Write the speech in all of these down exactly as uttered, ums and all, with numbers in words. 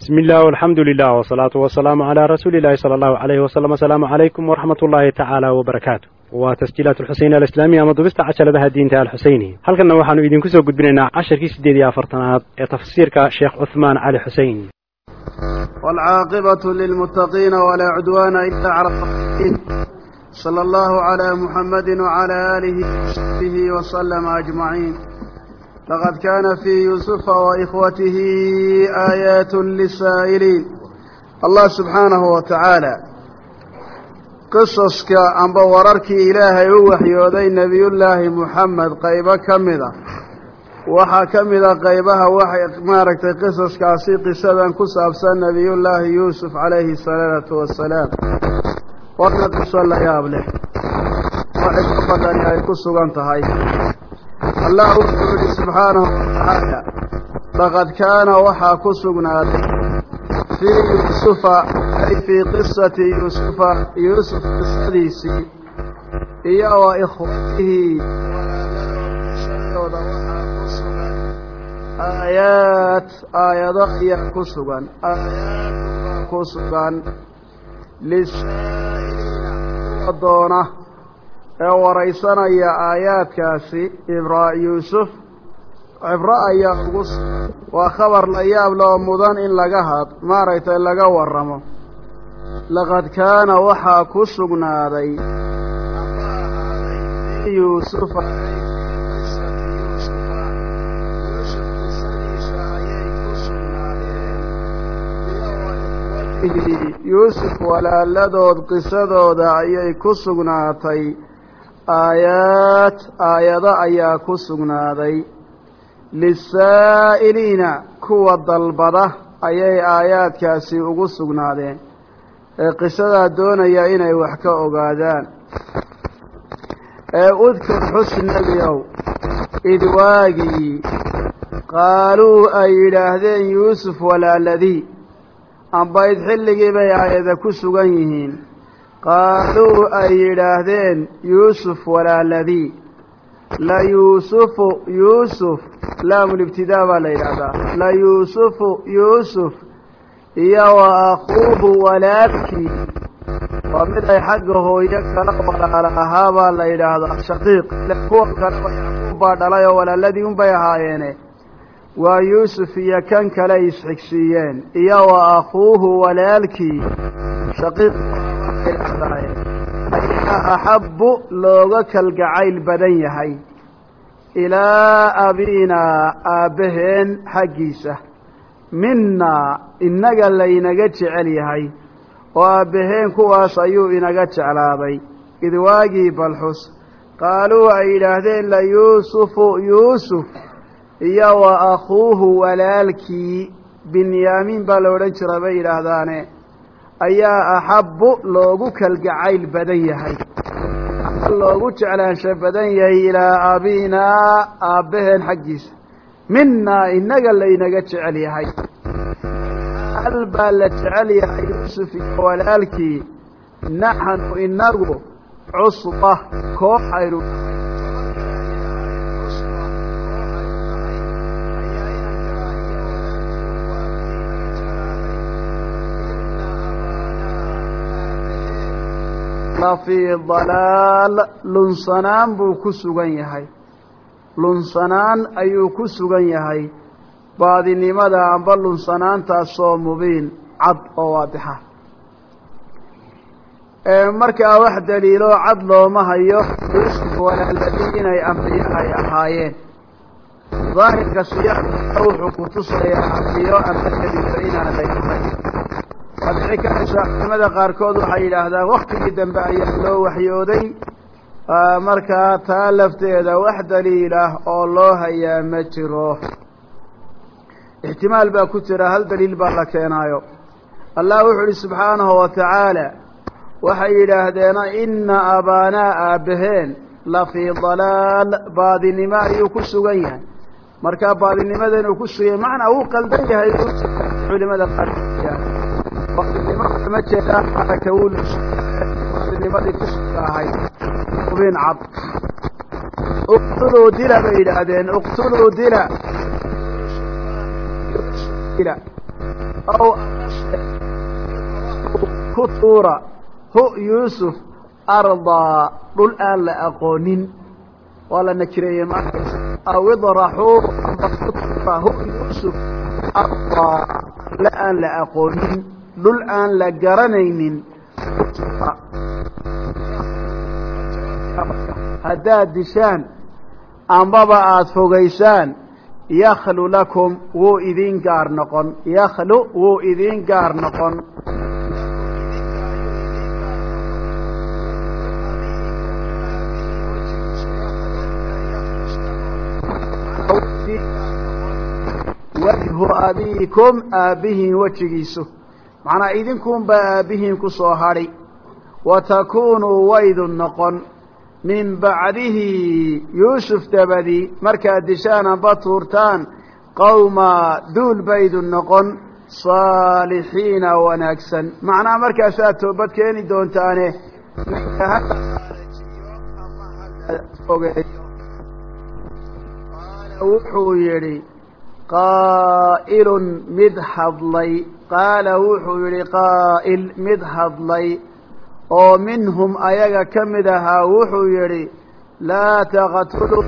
بسم الله والحمد لله والصلاة والسلام على رسول الله صلى الله عليه وسلم. السلام عليكم ورحمة الله تعالى وبركاته. وتسجيلات الحسين الإسلامية مضبطة عشر بها الدين تاع الحسيني. هل كنا وحنا يدين كسو قد بيننا عشر كيس ديدي أفرطنات تفسير كشيخ عثمان علي حسين. والعاقبة للمتقين ولا عدوان إلا على الظالمين. صلى الله على محمد وعلى آله وصحبه وسلم أجمعين. لقد كان في يوسف وإخوته آيات للسائلين. الله سبحانه وتعالى قصصك عن بوررك إلهي وحيودي نبي الله محمد قيبة كمذا وحا كمذا قيبها وحي ماركت قصصك عصي قصدا كسابسا نبي الله يوسف عليه الصلاة والسلام. وقنا قصة الله يابله وحكفة أن يكسوا انتهي. الله سبحانه وتعالى لقد كان وحا كسقنا في يوسف أي في قصة يوسف يوسف السديسي هي وإخوته آيات آيات هي كسقا آيات كسقا للسائلين الضونة وريسنا يا آيات كاسي إبراء يوسف عبراء يا قص وخبر الأيام لو مضان إن لقهد ما رأيت إلا قوى الرمو. لقد كان وحا كسقنا ذي يوسف يوسف ولا لدود قصدو دعي كسقنا تي آيات آيات أيا كسقنا ذي للسائلين كوى الضلبضة أي آيات كاسي أقسقنا ذي قصة دون يأيني وحكا أقادان. أذكر حسن اليوم إذ واقي قالوا أي لهذين يوسف ولا الذي أم بايد حلقي بيا إذا كسقنيهين قالوا أي لهذين يوسف ولا الذي لا يوسف يوسف لا من ابتداء ولا إلى لا يوسف يوسف يا وأخوه ولادك ومن حقه يكره ولا هذا لا إلى هذا شقيق لكون كان بعد لا ولا الذي هم بيهاينه ويوسف يكن كليس حكسيين يا وأخوه ولادك شقيق أحب لوغك القعيل بدنيهي إلى أبينا أبهن حقيسة منا إنك اللي نقتش عليهي وأبهن كواس أيو إنقتش على بي إذ واجب الحس قالوا إلهذين ليوسف يوسف إيا وأخوه ولالكي بنيامين بلورنش ربي إلهذاني أيا أحب لوغك القعيل بدنيهي لوغو جعلانشا بدنيهي إلى أبينا أبهن حقيس منا إنك اللي نقتش عليهي البالة عليها يوسف ولالكي نحن إنه عصبة كوحير في ضلال لنصنان بو كسوغن يحي لنصنان أيو كسوغن يحي بعد لماذا عمبال لنصنان تاسو مبين عد واضحة مركا واحد دليلو عدلو ما هيو يوسف ولا الذين أنبياء أحايين ظاهر كسياح روح كتصر يا أنبياء أنبياء فإن عليهم أدعي كحسا ماذا قاركود وحي لهذا وقت جدا بأيحلو وحيودي مركا تالفت إذا واحد دليله الله يا مجروه احتمال باكتر هل دليل بالكينايو الله وحي سبحانه وتعالى وحي لهذا إن أبانا أبهين لفي ضلال بعد نما يكسوغيها مركا بعد نما ذا يكسوغيها معنى هو قلبيها يكسوغيها لماذا قلبيها وقت لماذا ما جاء على كول وقت لماذا يكسوغيها هاي وبين عض اقتلوا دلا بإلهدين اقتلوا دلا دلا أو كطورة هو يوسف أرضى قل آن لأقونين ولا نكريه معك أو اضرحوا هو يوسف أرضى لآن لأقونين قل آن لقرنين هداد دشان أنبابا أتفوغيسان يخلو لكم وو إذين قار نقن يخلو وو إذين قار نقن وجه أبيكم آبه وجهيسه معنى إذنكم بآبهم كصهاري وتكونوا ويد النقن من بعده يوسف تبدي مركا دشانا بطورتان قوم دول بيد النقن صالحين ونكسا معنى مركا ساتو بدكيني دونتاني وحو يري قائل مدحض لي قال وحو يري قائل مدحض لي ومنهم أيها كمدها وحو يري لا تقتلوا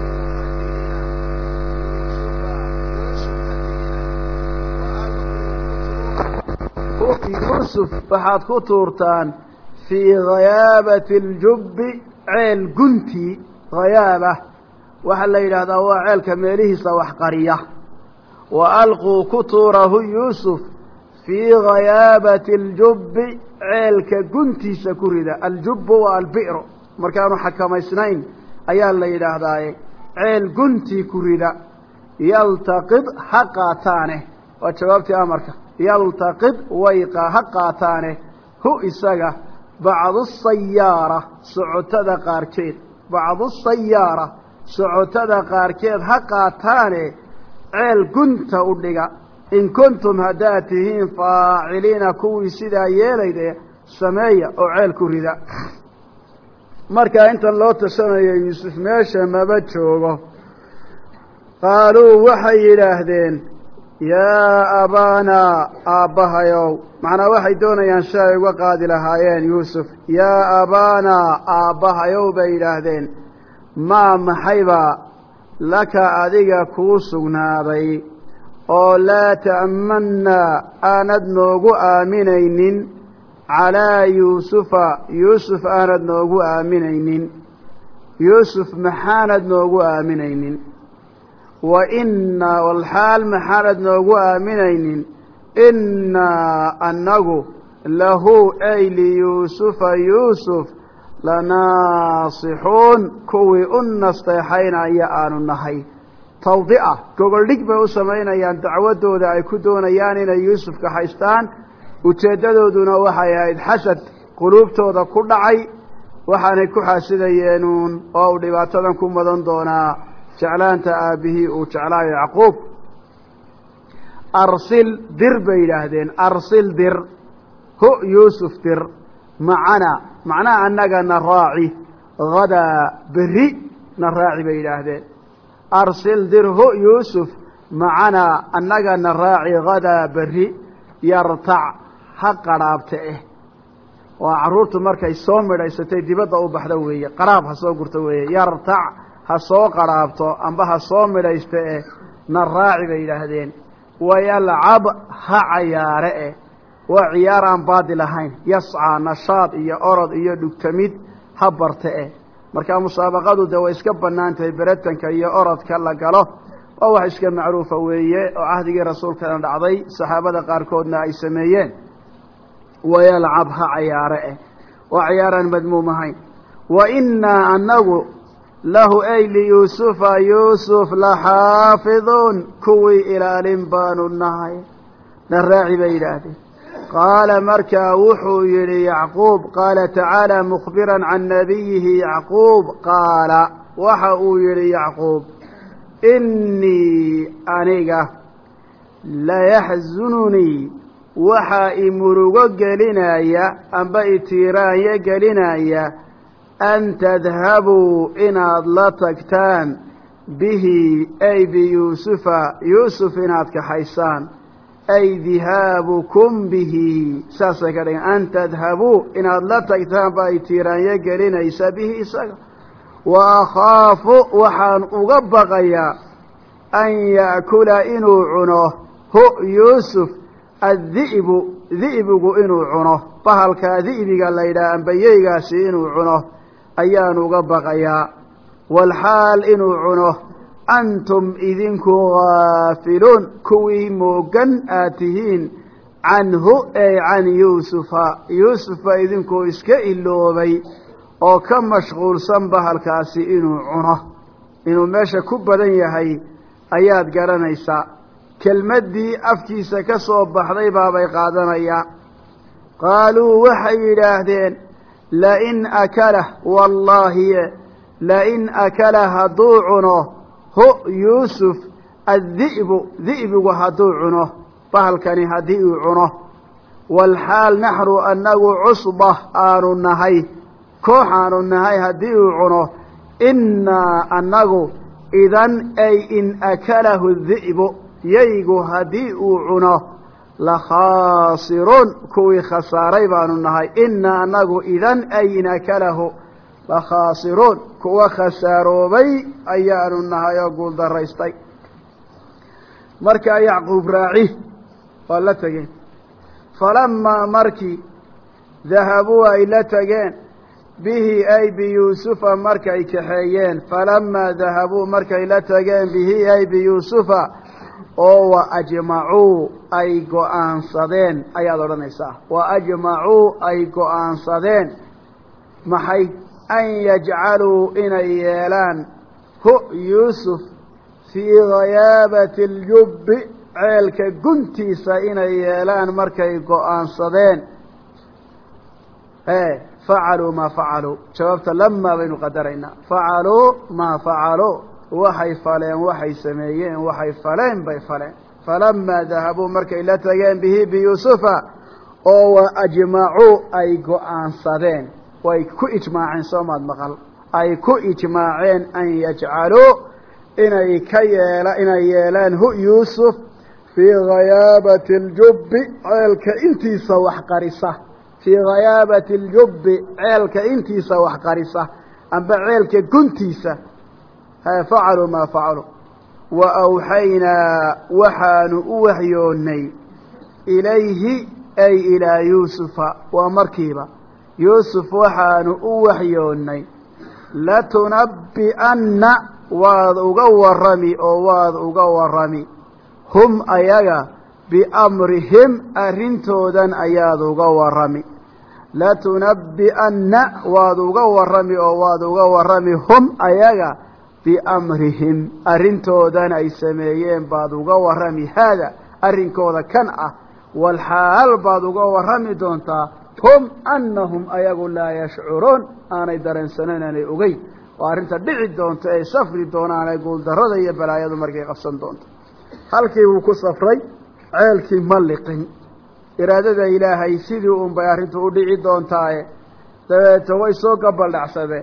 يوسف فحد كتورتان في غيابة الجب عيل قنتي غيابة وحل إلى هذا هو عيل كميله صوح قرية وألقوا كتوره يوسف في غيابة الجب عيل كقنتي سكرده الجب والبئر مركانوا حكام اثنين أيها اللي إلى هذا عيل قنتي كرده يلتقط حقاتانه وشبابتي أمرك يلتقط ويقى حقاتانه هو إساقه بعض السيارة سعوتة قاركيد بعض السيارة سعوتة قاركيد حقاتانه عيل قنت أوليقى إن كنتم هداتهين فاعلين كوي سيدا يليده سمايا أو عيل كرده مركا انت اللو تسميا يوسف ماشا ما بتشوغه قالوا وحي لهذين يا أبانا أبها يو معنا وحي دون ينشاء وقاد لهايين يوسف يا أبانا أبها يو بي لهذين ما محيبا لك أذيك كوسنا بي أو لا تأمنا آند نوغو آمنين على يوسف يوسف آند نوغو آمنين يوسف محاند نوغو آمنين وإنا والحال محاند نوغو آمنين إنا أنه له أي ليوسف يوسف لناصحون كوي أنستيحين أيان النهي توضيئة كوغل لك بأسمين أيان دعوته ذا يكدون أيانين يوسف كحيستان وتجددوا دون وحيا إذ حسد قلوبته ذا كل عي وحاني كحاسد ينون أو لباتنا كمدن دونا جعلان تآبه وجعلان يعقوب أرسل در بيلاهدين أرسل در هو يوسف در معنا معناه أنك نراعي غدا بري نراعي بيلاهدين أرسل در هو يوسف معنا أنك نراعي غدا بري يرتع حق قرابته وعرورته markay soo midhaysatay dibadda u baxda weeye qaraab ha soo gurto weeye yartac ha soo qaraabto amba ha soo midhaystay na raaci bay yiraahdeen wayalcab ha ciyaare wa ciyaaraan baadi lahayn yas'a nashaad iyo orod iyo dhugtamid ha bartay marka musaabaqadu way iska banaantay baratanka iyo orodka la galo oo wax iska macruufa weeye oo ahdigii rasuulka dhacday saxaabada qaar koodna ay sameeyeen ويلعبها عياره وعيارا مذمومهين وإنا أنه له أي ليوسف يوسف لحافظون كوي إلى لنبان النهاية نراعي بيلاده قال مركا وحو يلي يعقوب قال تعالى مخبرا عن نبيه يعقوب قال وحو يلي يعقوب إني أنيقه لا يحزنني waxa imurugo gelinaya amba itiraaya gelinaya an tadhabu inaad la tagtaan bihi ay bi yusufa yusuf inaad ka haysaan أي ذهابكم به ساسكرين أن تذهبوا إن الله تكتان بايتيران يقرين إيسا به إساق وأخاف وحان أغبغيا أن يأكل إنو عنه هو يوسف الذئب ذئبك إنو عنه فهلك ذئبك الليلة أن بييغاس إنو عنه أيان أغبغيا والحال إنو عنه أنتم إذنكو غافلون كوي موغن آتهين عنه أي عن يوسف يوسف إذنكو إسكا إلوبي أو كم مشغول سنبه الكاسي إنو عنه إنو ماشا كبادن يهي آيات قرانيسا كلمة دي أفكيسا كسوب بحضي بابي قادنيا قالوا وحي لاهدين لئن أكله والله لئن أكله ضوعنه هو يوسف الذئب ذئب وهدوعنه فهلكني هديعنه والحال نحر أنه عصبة آن النهي كوحان النهي هديعنه إنا أنه إذن أي إن أكله الذئب ييغو هديعنه لخاسرون كوي خساري بان النهي إنا أنه إذن أي إن أكله لخاسرون كوا خسارو بي أيان النهاية يقول دريستي مركا يعقوب راعيه فلا تجين فلما مركي ذهبوا إلى تجين به أي بيوسف مركا كحيين فلما ذهبوا مركا إلى تجين به أي بيوسف أو وأجمعوا أي قوان صدين أي أدرنيسا وأجمعوا أي قوان صدين محي أن يجعلوا إن يالان هو يوسف في غيابة الجب عيلك قنتي سإن يالان مركي قوان صدين ايه فعلوا ما فعلوا شبابت لما بينوا قدرنا فعلوا ما فعلوا وحي فلين وحي سميين وحي فلين بي فلين فلما ذهبوا مركي لتجين به بيوسف أو أجمعوا أي قوان صدين way ku ijmaaceen Soomaad maqal ay ku ijmaaceen an yajcalu inay ka yeela inay yeelaan hu Yusuf fi ghayabati al-jubb ceelka intiisa wax qarisa fi ghayabati al-jubb ceelka intiisa wax qarisa amba ceelka guntiisa ha fa'alu ma fa'alu wa awhayna waxaanu u waxyoonay ilayhi ay ila Yusufa wa markiba يوسف وحان وحيوني لا تنبئن واذ أغورمي أو واذ أغورمي هم أياغا بأمرهم أرنتودن أياذ أغورمي لا تنبئن واذ أغورمي أو واذ أغورمي هم أياغا بأمرهم أرنتودن أي سميين بعض أغورمي هذا أرنكوذا كنأ والحال بعض أغورمي دونتا هم أنهم أيقوا لا يشعرون أنا يدرن سنين أنا أغي وأرنت دعي دونت أي سفري دون أنا يقول درد يبلا يد مرقي قصن دونت هلكي وكو سفري عيلكي ملقين إرادة إلهي سيدي أم بيارنت أدعي دونت أي توي سوق قبل عصبه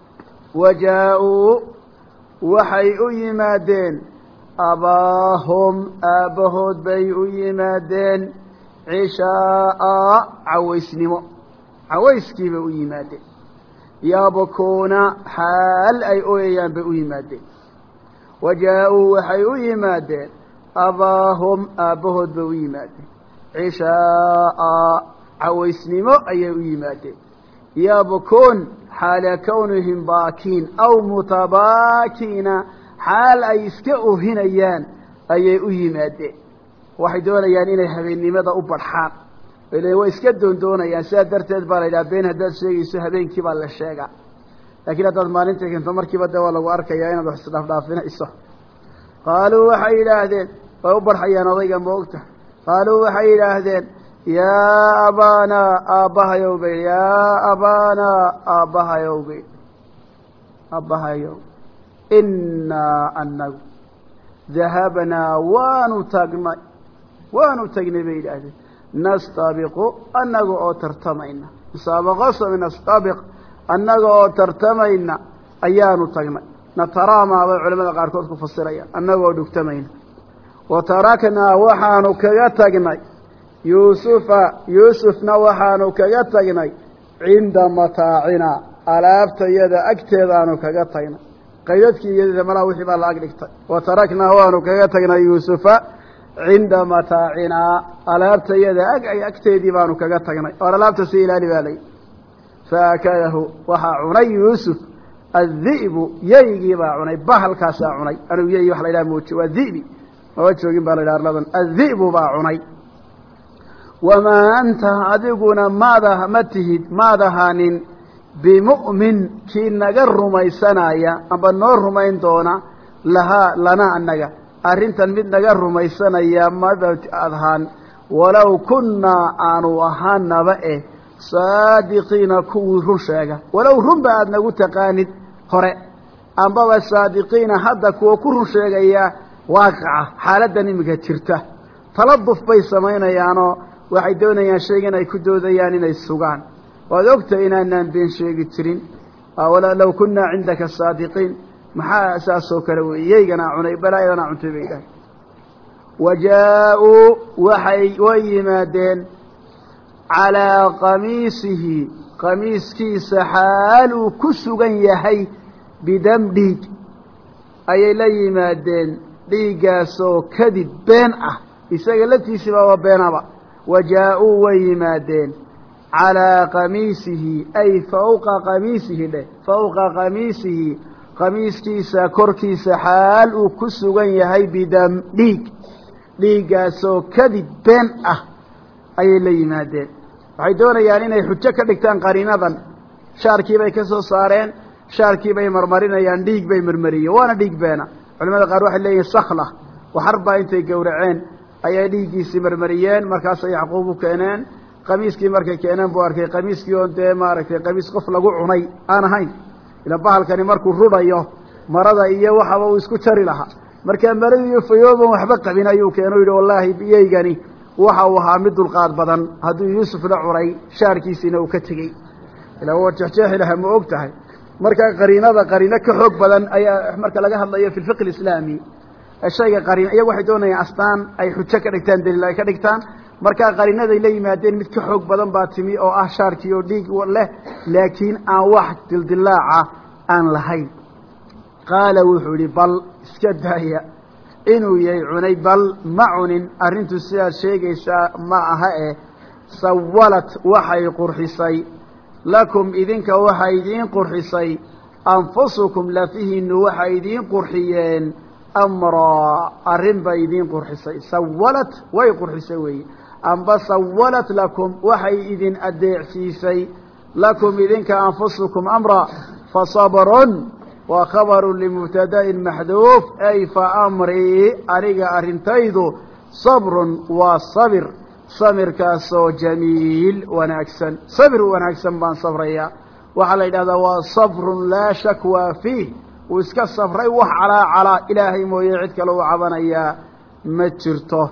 وجاءوا وحي أيمادين أباهم أبهد بي أيمادين عشاء عويسنمو عويسكي بأيمادين يابكون حال أي أيام بأيمادين وجاءوا وحي أيمادين أباهم أبهد بأيمادين عشاء عويسنمو أي أيمادين يابكون حال كونهم باكين أو متباكين حال أي اسكئوا هنيان أي أيمادين waxay doonayaan inay habeenimada u barxaan ilaa way iska doondoonayaan sidaa darteed baa la ilaa been hadaad sheegayso habeenkii baa la sheegaa laakiin hadaad maalinta keento markiiba dawaa lagu arkayaa inaad wax isdhaaf dhaafinayso qaaluu waxay yidhaahdeen way u barxayaan odayga moogta qaaluu waxay yidhaahdeen yaa abaana aabbahayowbay yaa abaana aabbahayowbay aabbahayow innaa annagu dahabnaa waanu taagnay waanu tagnay bay yidhaahdeen nastabiqu annaga oo tartamayna musaabaqaso nastabiq annaga oo tartamayna ayaanu tagnay nataraama bay culimada qaarkood ku fasirayaan annaga oo dhugtamayna وتركنا وحانو كغتغني يوسف يوسفنا وحانو كغتغني عند متاعنا alaabtayada agteedaanu kaga tagnay qaydadkii iyada mala wixii baa la agdhigtay watarakna waanu kaga tagnay yuusufa cinda mataacina alaabtayada ag ay agteedii baanu kaga tagnay oo alaabta si ilaali baalay faakalahu waxa cunay yuusuf adhibu yaygii baa cunay bahalkaas cunay anu yey wax la ilaahay muuji waa dhibi oo joogin baa la ilaahay ladan adhibu baa cunay wama anta adiguna maada matihid maada hanin بمؤمن كي نجر رميسنايا أما النور رمين دونا لها لنا النجا أرنتن من نجر رميسنايا ماذا أذهان ولو كنا أنو أهان بقى صادقين كو رشاجة ولو رم بعد نقول تقاند هراء أما الصادقين حدا كو كو رشاجة يا واقعة حالة دني مجترته تلطف بيسمينا يانو وحيدونا يا شيخنا يكدو ذياننا السجان وذقت إننا بين شيء ترين ولا لو كنا عندك الصادقين محا أساسه كروي يجنا عني بلا يجنا عنتبيله وجاءوا وحي ويمادين على قميصه قميص كيس حال كسجن يحي بدم ديك أي لا يمادين ديجاسو كذب بينه يسجلتي سوا وبينه وجاءوا ويمادين على قميصه أي فوق قميصه له فوق قميصه قميص كيسا كوركيسا حال وكسوغن يهي بدم ديك ديقاسو كذب بين أه أي اللي يمادين وحيدون يعني إنه حجة كدكتان قرينادا شاركي بي كسو صارين شاركي بي مرمرين يعني ديك بي مرمرية وانا ديك بينا علماء قال واحد اللي يسخلة وحربا انتي قورعين أي ديكيسي مرمريين مركاسا يعقوبو كينين قميصكي markay keenan buu arkay qamiiskii oo de maaragtay qamiis qof lagu cunay aan ahayn ila bahalkani markuu rudayo marada iyo waxa uu isku jari lahaa marka maradiyo fayooban waxba qabin ayuu keenay yiri wallahi biyeygani waxa uu ahaa mid dulqaad badan haduu Yuusuf la curay shaarkiisina uu ka tagay ila uu jeexjeex ilaha ma ogtahay marka qariinada qariina ka xoog badan ayaa marka laga hadlayo fi fiqh islaami ashayga qariin ay waxay doonayaan astaan ay xujo ka dhigtaan daliil ay ka dhigtaan marka qariinada ay leeyimaadeen mid ka xoog badan baa timi oo ah shaarkii oo dhiig leh laakiin aan wax dildilaaca aan lahayn qaala wuxuu li bal iska daaya inuu yahay cunay bal macunin arintu sidaa sheegaysa ma aha ee sawalat waxay qurxisay lakum idinka waxay idin qurxisay anfusukum lafihin waxay idin qurxiyeen amra arin bay idin qurxisay sawalat way qurxisay way amba sawalat lakum waxay idin adeecsiisay lakum idinka anfusukum amra fasabrun wa khabarun limubtada'in mahdhuf ay fa amri ariga arintaydu sabrun wa sabr samirkaasoo jamiil wanaagsan sabr wanaagsan baan sabraya waxa la yiraahdaa waa sabrun la shakwa fihi وإسكا الصفري وح على على إلهي مويعد كلو عبانيا مجرته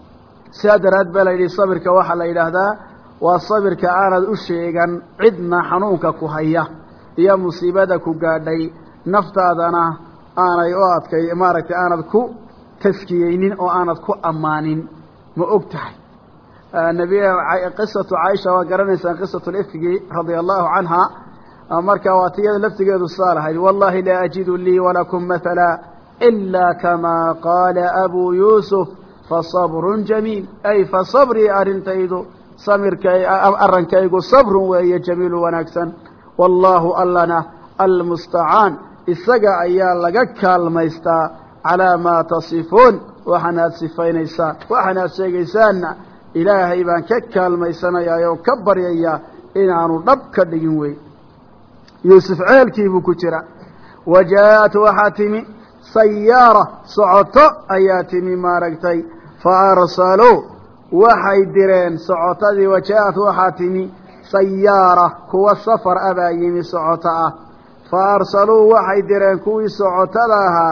سادرات بلدي صبر كوحا لإله ذا والصبر كآرد أشيغا عدنا حنوك كهيا يا مصيبتك قادي نفتادنا أنا يواتك إمارك آناد كو تسكيين أو آناد كو أمانين مؤقتحي النبي قصة عائشة وقرنسا قصة الإفقي رضي الله عنها marka waatiyada laftigeedu saalahay wallahi la ajidu li wa lakum mathala illa kama qala abu yusuf fa sabrun jamil ay fa sabri arintaydu samirkay arankaygu sabrun wa ya jamil wanaagsan wallahu allana almusta'an isaga ayaa laga kaalmaysta ala ma tasifun wa hana sifaynaysa wa hana sheegaysaana ilaahay baan ka kaalmaysanaya oo ka baryaya inaanu dhab ka dhigin way يوسف عيلكي بكجرة وجاءت وحاتمي سيارة صعطة أياتمي ماركتي فأرسلوا وحي درين صعطة وجاءت وحاتمي سيارة كو السفر أبايمي صعطة فأرسلوا وحي درين كوي صعطة لها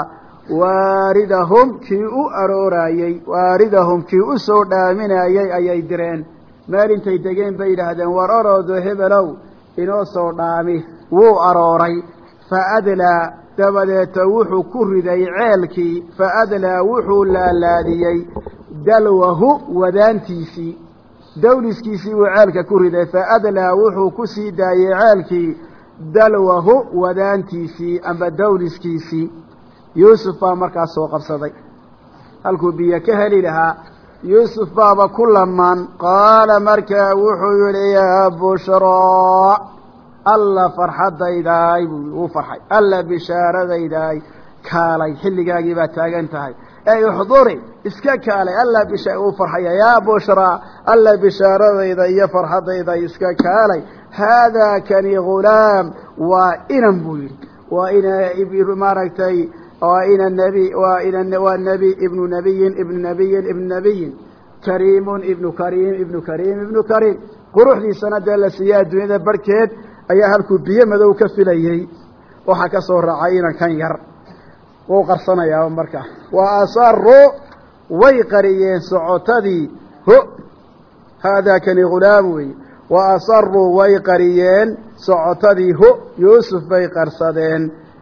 واردهم كي أرورايي واردهم كي أسودا من أي أي درين مالين تيتقين بيد هذا ورارو ذهب لو إنو صودامي wuu arooray fa adlaa dabadeeta wuxuu ku riday ceelkii fa adlaa wuxuu laalaadiyey dalwahu wadaantiisii dawliskiisii uu ceelka ku riday fa adlaa wuxuu ku sii daayey ceelkii dalwahu wadaantiisii amba dawliskiisii yuusuf baa markaas soo qabsaday halkuu biyo ka heli lahaa yuusuf baaba ku lamaan qaala markaa wuxuu yihi yaa bushraa alla farxadaydaay buu uu farxay alla bishaaradaydaay kaalay xilligaagii baa taagan tahay ey uxduri iska kaalay alla bisha uu farxaya yaa bushraa alla bishaaradayda iyo farxadayda iska kaalay haadaa kani ghulaam waa inan buu yidhi waa ina maaragtay waa ina nabi waa ina waa nabi ibnu nabiyin ibnu nabiyin ibnu nabiyin kariimun ibnu kariim ibnu kariim ibnu kariim quruxdiisana dee la siiya adduunyada barhkeed ayaa halkuu biyo madow ka filayey waxaa ka soo raacay inan kan yar wuu qarsanayaa markaa wa asaruu way qariyeen socotadii ho haadaa kani ghulaam wey wa asaruu way qariyeen socotadii ho yuusuf bay qarsadeen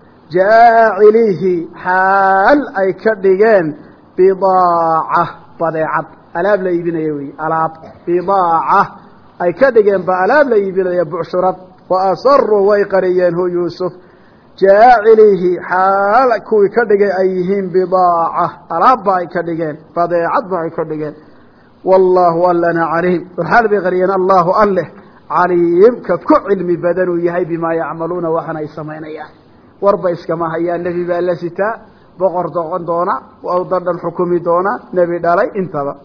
jaacilihi xaal ay ka dhigeen bidaaca badeecad alaab la iibinaya wey alaab bidaaca ay ka dhigeen ba alaab la iibinaya bucshurad wa asaruu way qariyeen hu yuusuf jaacilihi xaal kuwii ka dhigay ay yihiin bidaaca alaab ba ay ka dhigeen badeecad ba ay ka dhigeen wallaahu allana caliim waxaal bay qariyeen allahu alleh caliim ka ku cilmi badan uu yahay bimaa yacmaluuna waxana ay samaynayaan warba iskama hayaan nebi baa la sitaa boqor doqon doona dadhan xukumi doona nebi dhalay intaba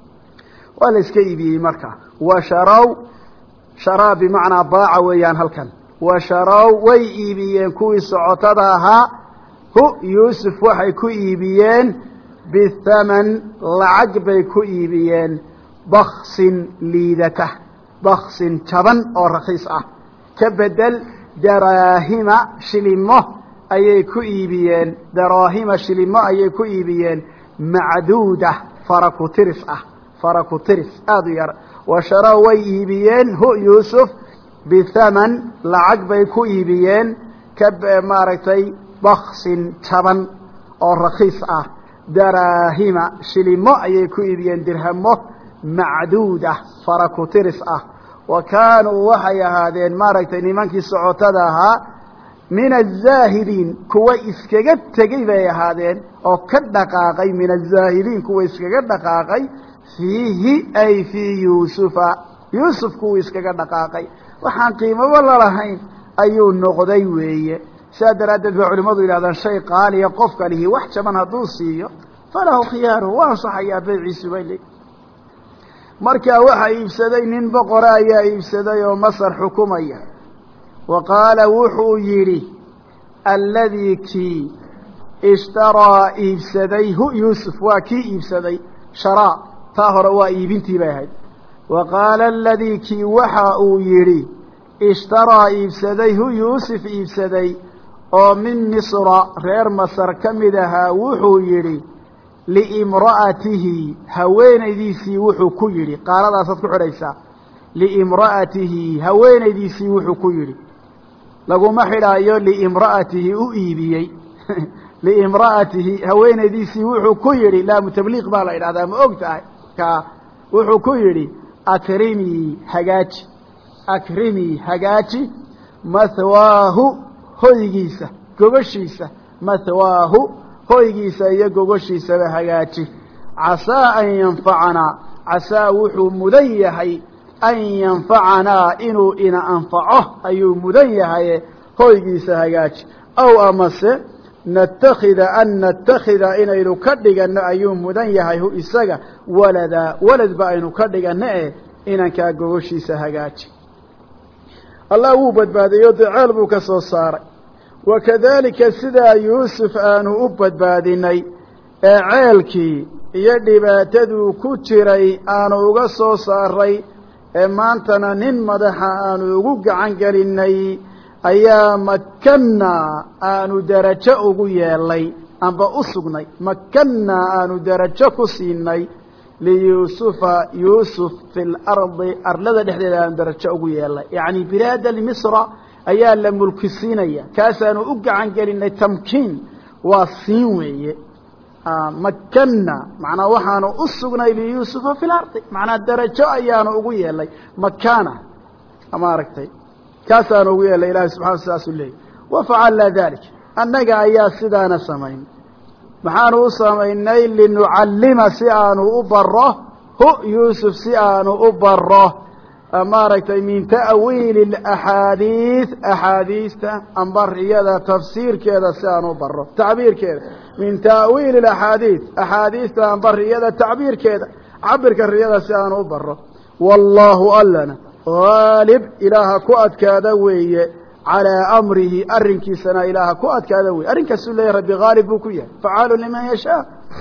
waa la iska iibiyey marka wa sharow sharaa bimacnaa baaca weeyaan halkan wa sharow way iibiyeen kuwii socotada ahaa hu yuusuf waxay ku iibiyeen bithaman lacag bay ku iibiyeen baksin liidata baksin jaban oo rakiis ah ka bedel daraahima shilimo ayay ku iibiyeen daraahima shilimo ayay ku iibiyeen macduuda faraku tiris ah faraku tiris aada u yar wa sharow way iibiyeen hu yuusuf bithaman lacag bay ku iibiyeen ka maaragtay baksin jaban oo rakiis ah daraahima shilimo ayay ku iibiyeen dirhamo macduuda faraku tiris ah wa kaanuu waxay ahaadeen maaragtay nimankii socotada ahaa min azaahidiin kuwa iskaga tegey bay ahaadeen oo ka dhaqaaqay min azaahidiin kuwa iskaga dhaqaaqay fiihi ay fii yuusufa yuusuf kuwa iskaga dhaqaaqay waxaan qiimaba lalahayn ayuu noqday weeye saa daraaddeed bay culimmadu yidhahdaan shay qaaliya qofka lihi wax jaban hadduu siiyo falahu khiyaaruhu waa ansaxayaa bayciisu bay leey markaa waxaa iibsaday nin boqora ayaa iibsaday oo masar xukumaya wa qaala wuxuu yidhi alladii kii ishtaraa iibsaday hu yuusuf waa kii iibsaday sharaa taa hore waa iibintii bay ahayd wa qaala aladii kii waxa uu yidhi ishtaraa iibsaday hu yuusuf iibsaday oo min misra reer masar ka mid ahaa wuxuu yidhi liimra'atihi haweenaydiisii wuxuu ku yidhi qaaladaasaad ku xidhaysaa liimra'atihi haweenaydiisii wuxuu ku yidhi laguma xidhaayo liimra'atihi u iibiyey liimra'atihi haweenaydiisii wuxuu ku yidhi laamu tabliiq baa la idhahdaa ma og tahay ka wuxuu ku yidhi akrimii hagaaji akrimii hagaaji mathwaahu hoygiisa gogoshiisa mathwaahu hoygiisa iyo gogoshiisaba hagaaji casaa an yanfacanaa casaa wuxuu mudan yahay an yanfacanaa inuu ina anfaco ayuu mudan yahaye hoygiisa hagaaji aw amase natakida an natakida inaynu ka dhiganno ayuu mudan yahay hu isaga walada waladba aynu ka dhiganno eh inankaa gogoshiisa hagaaji allah wuu badbaadiyo daceel buu ka soo saaray wakadalika sidaa yuusuf aanu u badbaadinay ee ceelkii iyo dhibaataduu ku jiray aanu uga soo saaray ee maantana nin madaxa aanu ugu gacan gelinay ayaa makannaa aanu darajo ugu yeelay amba u sugnay makannaa aanu darajo ku siinay liyuusufa yuusuf fi lardi arlada dhexdeeda aanu darajo ugu yeelay yacni bilaada misra ayaa la mulkisiinaya kaasaanu u gacan gelinay tamkiin waa siin weeye makanna macnaa waxaanu u sugnay liyuusufa fi lardi macnaa darajo ayaanu ugu yeelay makaana ama aragtay kaasaanu ugu yeelay ilaahay subxana sidaasuu leeyay wafacalnaa dalik annaga ayaa sidaana samayn maxaanu u samaynay linucallima si aanu u baro hu yuusuf si aanu u baro maaragtay min ta'wiili axaadiis axaadiista amba riyada tafsiirkeeda si aanu u baro tacbiirkeeda min ta'wiili axaadiis axaadiista amba riyada tacbiirkeeda cabirka riyada si aanu u baro wallaahu allana haalib ilaaha ku adkaada weeye calىa amrihi arrinkiisana ilaaha ku adkaada weeye arrinkaasuu leeyahy rabbi haalib buu ku yahay facaalu liman yashaa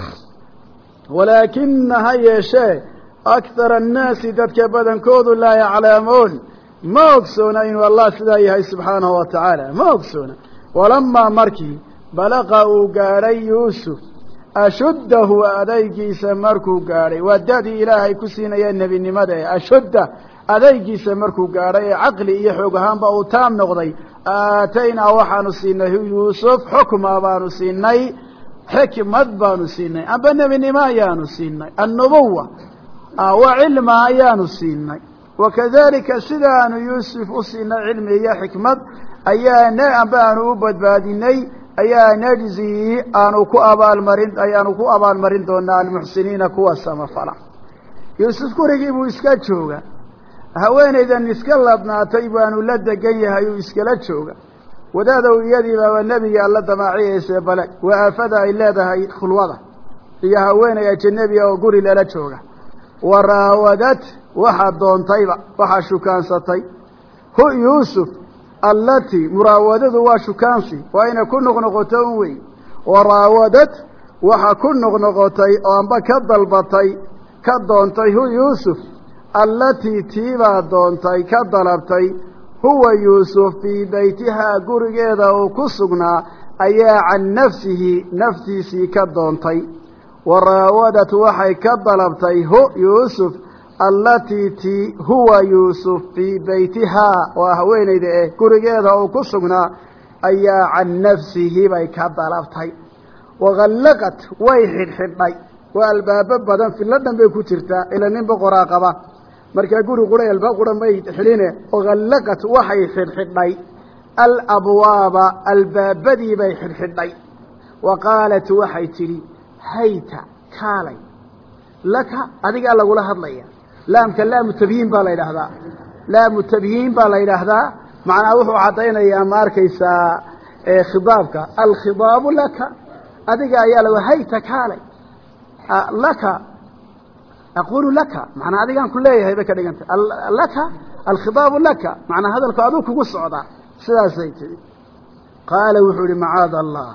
walaakina ha yeeshee akthara annaasi dadka badankoodu laa yaclamuun ma ogsoona inuu allah sidaa yahay subxaanahu wa tacaala ma ogsoona walamaa markii balaqa uu gaadhay yuusuf ashuddahu adaygiisa markuu gaadhay waa dadii ilaahay ku siinaya nebinimada ee ashudda adaygiisa markuu gaadhay ee caqli iyo xoog ahaanba uu taam noqday aataynaa waxaanu siinay yuusuf xukma baanu siinay xikmad baanu siinay amba nebinimo ayaanu siinay annubuwa wa cilma ayaanu siinay wakadalika sidaanu yuusuf u siinay cilmi iyo xikmad ayaa amba aanu u badbaadinay ayaa najzi aanu ku abaalmarin ayaanu ku abaalmarin doonaa almuxsiniina kuwa samafala yuusuf gurigii buu iska jooga haweenaydan iska labnaatay baanu la degan yahay uu iskala jooga wadaadow iyadiiba waa nebiga alla damaaciyayse bale waa aafada ay leedahay khulwada iyo haweenay ajanabiga oo guri lala jooga waraawadad waxaa doontayba waxaa shukaansatay hu yuusuf allatii muraawadadu waa shukaansi waa inay ku noqnoqoto un wey waraawadad waxaa ku noqnoqotay oo amba ka dalbatay ka doontay hu yuusuf allatii tiibaa doontay ka dalabtay huwa yuusuf fii beytihaa gurigeeda uu ku sugnaa ayaa can nafsihi naftiisii ka doontay waraawadat waxay ka dalabtay hu yuusuf allatii ti huwa yuusuf fii beytihaa waa haweenayda eh gurigeeda uu ku sugnaa ayaa can nafsihi bay ka dalabtay wagallaqat way xidhxidhay waa albaabo badan filo dhan bay ku jirtaa ila nin boqoraa qaba markaa guri qura albaab qura may xidhine wagallaqat waxay xidhxidhay alabwaaba albaabadii bay xidhxidhay wa qaalat waxay tidhi hayta kaalay laka adigaa lagula hadlaya laamka laamu tabyiin baa la yidhaahdaa laamu tabyiin baa la yidhaahdaa macnaa wuxuu caddaynayaa ma arkaysaa khidaabka alkhidaabu laka adiga ayaa la hayta kaalay laka aqulu laka macnaa adigaan ku leeyahay bay ka dhigantay laka alkhidaabu laka macnaa hadalku aduu kugu socdaa sidaasay tihi qaala wuxuu ihi macaada allah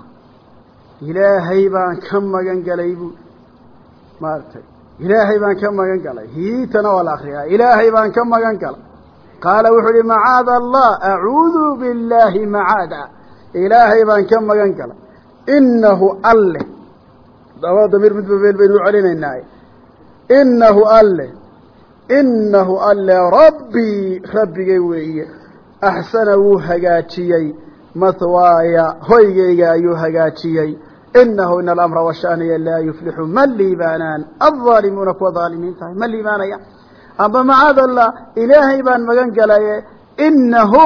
ilaahay baan ka magan galay bu maaragtay ilaahay baan ka magan galay hiitana waa la akriyaa ilaahay baan ka magan galay qaala wuxuu ihi macaada allah acuudu billaahi macaada ilaahay baan ka magan galay inahu alle daba damiir midba beel baynu u celinaynaa inahu alle inahu alle rabbii rabbigay weeye axsana wuu hagaajiyey mathwaaya hoygayga ayuu hagaajiyey inahu ina alamra washaaniya laa yuflixu ma liibaanaan alظaalimuuna kuwa dhaalimiin tahay ma liibaanaya amba macaad allah ilaahay baan magan galaye inahu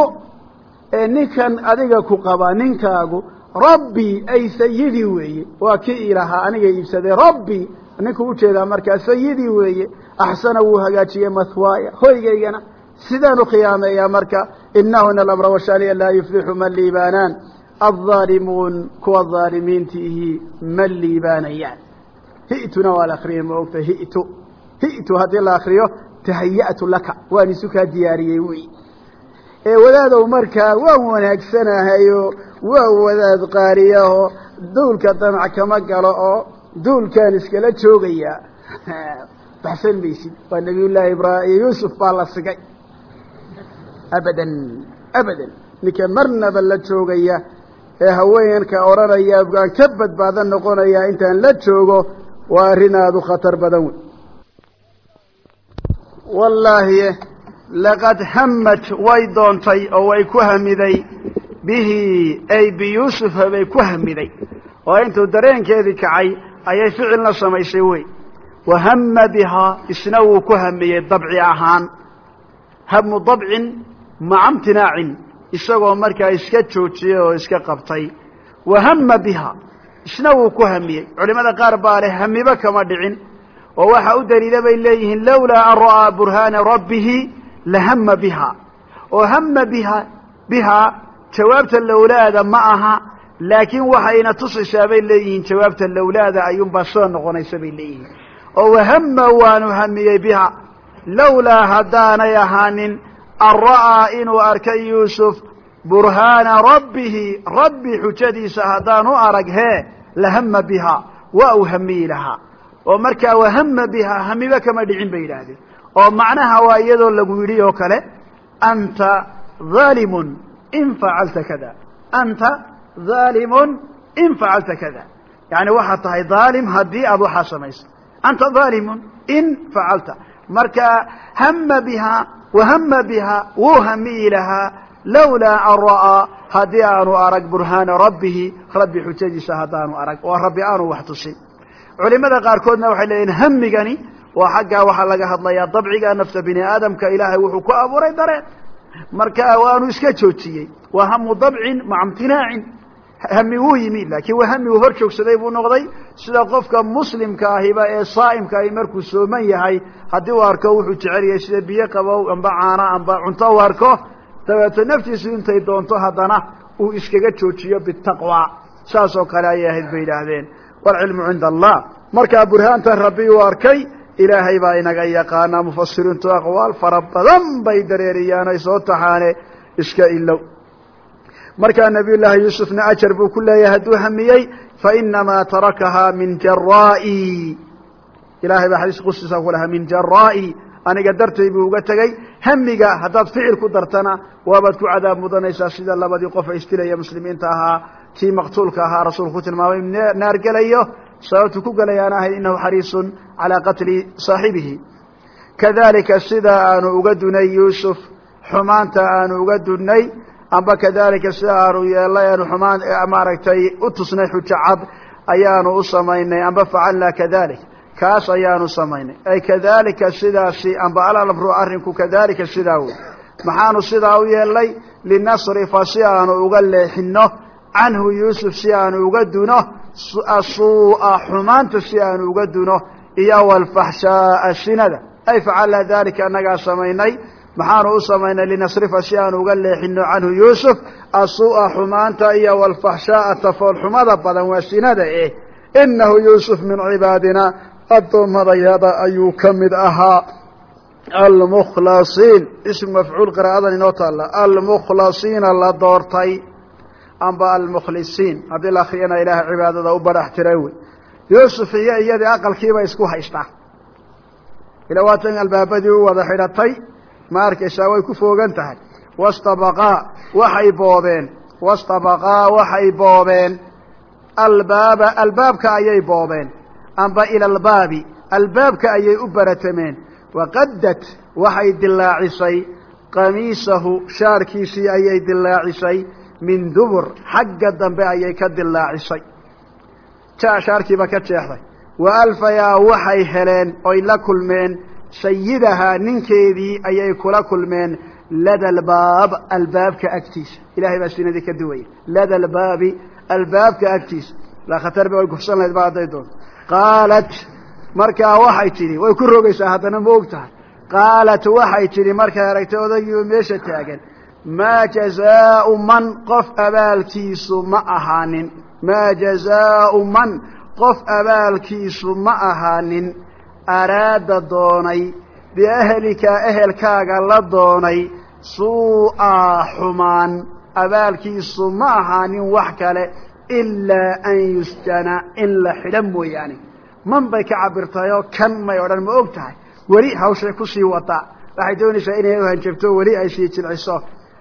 ninkan adiga ku qaba ninkaagu rabbii ay sayidii weeye waa kii ilahaa aniga iibsaday rabbii ninkuu ujeedaa markaa sayidii weeye axsana wuu hagaajiyey mathwaaya hoygaygana sidaanu khiyaameeyaa marka inahu ina alamra washaaniya laa yuflixu ma liibaanaan alظaalimuun kuwa dhaalimiintiihi ma liibaanayaan hi'tuna waa la akriyay ma ogta hi'tu hi'tu haddii la akriyo tahaya'tu laka waan isu kaa diyaariyey wey ee wadaadow markaa waan wanaagsanahayo waa wadaad qaariyaho duulka damac kama galo oo duulkaan iskala joogayaa baxsan maysid waa nabiyullaahi ibraahim yuusuf baa la sigay abadan abadan ninka marnaba la joogaya ee haweenka odhanaya afgaan ka badbaadan noqonaya intaan la joogo waa arrin aada u khatar badan wey wallaahi laqad hammat way doontay oo way ku hamiday bihi ay biyuusufa bay ku hamiday oo intuu dareenkeedii kacay ayay ficilna samaysay wey wahamma bihaa isna wuu ku hamiyey dabci ahaan hamu dabcin maca imtinaacin isagoo markaa iska joojiyey oo iska qabtay wahamma biha isna wuu ku hamiyey culimada qaar baa leh hamiba kama dhicin oo waxa u daliila bay leeyihiin lawlaa an ra'aa burhaana rabbihi lahama biha oo hama biha bihaa jawaabta lawlaada ma aha laakiin waxayna tusaysaa bay leeyihiin jawaabta lawlaada ayuunbaa soo noqonaysa bay leeyihiin oo wahama waanu hamiyey biha lawlaa haddaanay ahaanin an ra'aa inuu arkay yuusuf burhaana rabbihi rabbi xujadiisa haddaanu arag hee lahama biha waa uu hamiyi lahaa oo markaa wahama biha hamiba kama dhicin bay yidhaahdeen oo macnaha waa iyadoo lagu yidhi oo kale anta haalimun in facalta kada anta haalimun in facalta kada yani waxaad tahay dhaalim haddii aad waxaa samayso anta haalimun in facalta marka hama biha wahama biha wuu hamiyi lahaa lawlaa an ra'aa haddii aanu arag burhaana rabbihi rabbi xujadiisa haddaanu arag oo rabbi aanu wax tusin culimada qaarkoodna waxay leeyihin hamigani waa xaggaa waxaa laga hadlayaa dabciga nafta bini aadamka ilaahay wuxuu ku abuuray dareen marka waanu iska joojiyey waa hamu dabcin maca imtinaacin hami wuu yimi laakiin waa hami uu hor joogsaday buu noqday sida qofka muslimka ahiba ee saa'imka ahi markuu sooman yahay haddii uu arko wuxuu jecel yahay sida biyo qabow amba caana amba cunto u arko dabeeto naftiisu intay doonto haddana uu iskaga joojiyo bitaqwa saas oo kale ayay ahayd bay yidhaahdeen waalcilmu cinda allah markaa burhaanta rabbi uu arkay ilaahay baa inaga yaqaanaa mufasiriintu aqwaal fara badan bay dareeriyaan ay soo taxaane iska ilow markaa nabiy llaahi yuusufna ajar buu ku leeyahay hadduu hamiyey fainamaa tarakahaa min jaraa'i ilahay baa xadiis qusiisa ku lahaa min jaraa'i aniga dartay buu uga tegey hamiga haddaad ficil ku dartana waabaad ku cadaab mudanaysaa sida labadii qof ee istilaya muslimiinta ahaa kii maqtuulka ahaa rasuulku ku tilmaamay naar gelayo sababtu ku gelayaan ahayd inahu xariisun calaa qatli saaxibihi kadalika sida aanu uga dunay yuusuf xumaanta aanu uga dunnay amba kadalika sida aanu yeelay aanu xumaan maaragtay u tusnay xujo cad ayaanu u samaynay amba facalnaa kadalik kaas ayaanu samaynay ay kadalika sidaasi amba alamru arrinku kadalika sidaa wey maxaanu sidaa u yeelnay linasrifa si aanu uga leexino canhu yuusuf si aanu uga duno asuu'a xumaanta si aanu uga duno iyo walfaxshaaa sinada ay facalnaa dalika annagaa samaynay maxaanu u samaynay linasrifa si aanu uga leexino canhu yuusuf asuu'a xumaanta iyo walfaxshaaa tafoolxumada badan waa sinada eh inahu yuusuf min cibaadina addoommadayada ayuu ka mid ahaa almukhlasiin ism mafcuul qiraa'adan inoo taalla almukhlasiina la doortay amba almukhlisiin haddii la akriyana ilaahay cibaadada u barax tiray wey yuusuf iyo iyadii aqalkiiba isku haystaa ila waatan albaabadii u wada xidhatay ma arkaysaa way ku foogan tahay wastabaqaa waxay boobeen wastabaqaa waxay boobeen albaaba albaabka ayay boobeen amba ila albaabi albaabka ayay u baratameen waqaddat waxay dilaacisay qamiisahu shaarkiisii ayay dilaacisay min dubur xagga dambe ayay ka dilaacisay ja shaarkiiba ka jeexday wa alfayaa waxay heleen oy la kulmeen sayidahaa ninkeedii ayay kula kulmeen lada albaab albaabka agtiisa ilahay baa sinadii ka duwaya lada albaabi albaabka agtiisa laa khatar ba way kufsan lahayd ba hadday doonto qaalat markaa waxay tidhi way ku rogaysaa haddana ma og tahay qaalat waxay tidhi markay aragtay odaygii meesha taagan maa jazaau man qof abaalkiisu ma ahaanin maa jazaau man qof abaalkiisu ma ahaanin araada doonay biahlika ehelkaaga la doonay suu'a xumaan abaalkiisu ma ahaanin wax kale ilaa an yusjana in la xidha mooyaane man bay ka cabirtayoo kan may odhan ma og tahay weli hawshay kusii wadaa waxay doonaysaa inay uhanjabto weli ay sii jilciso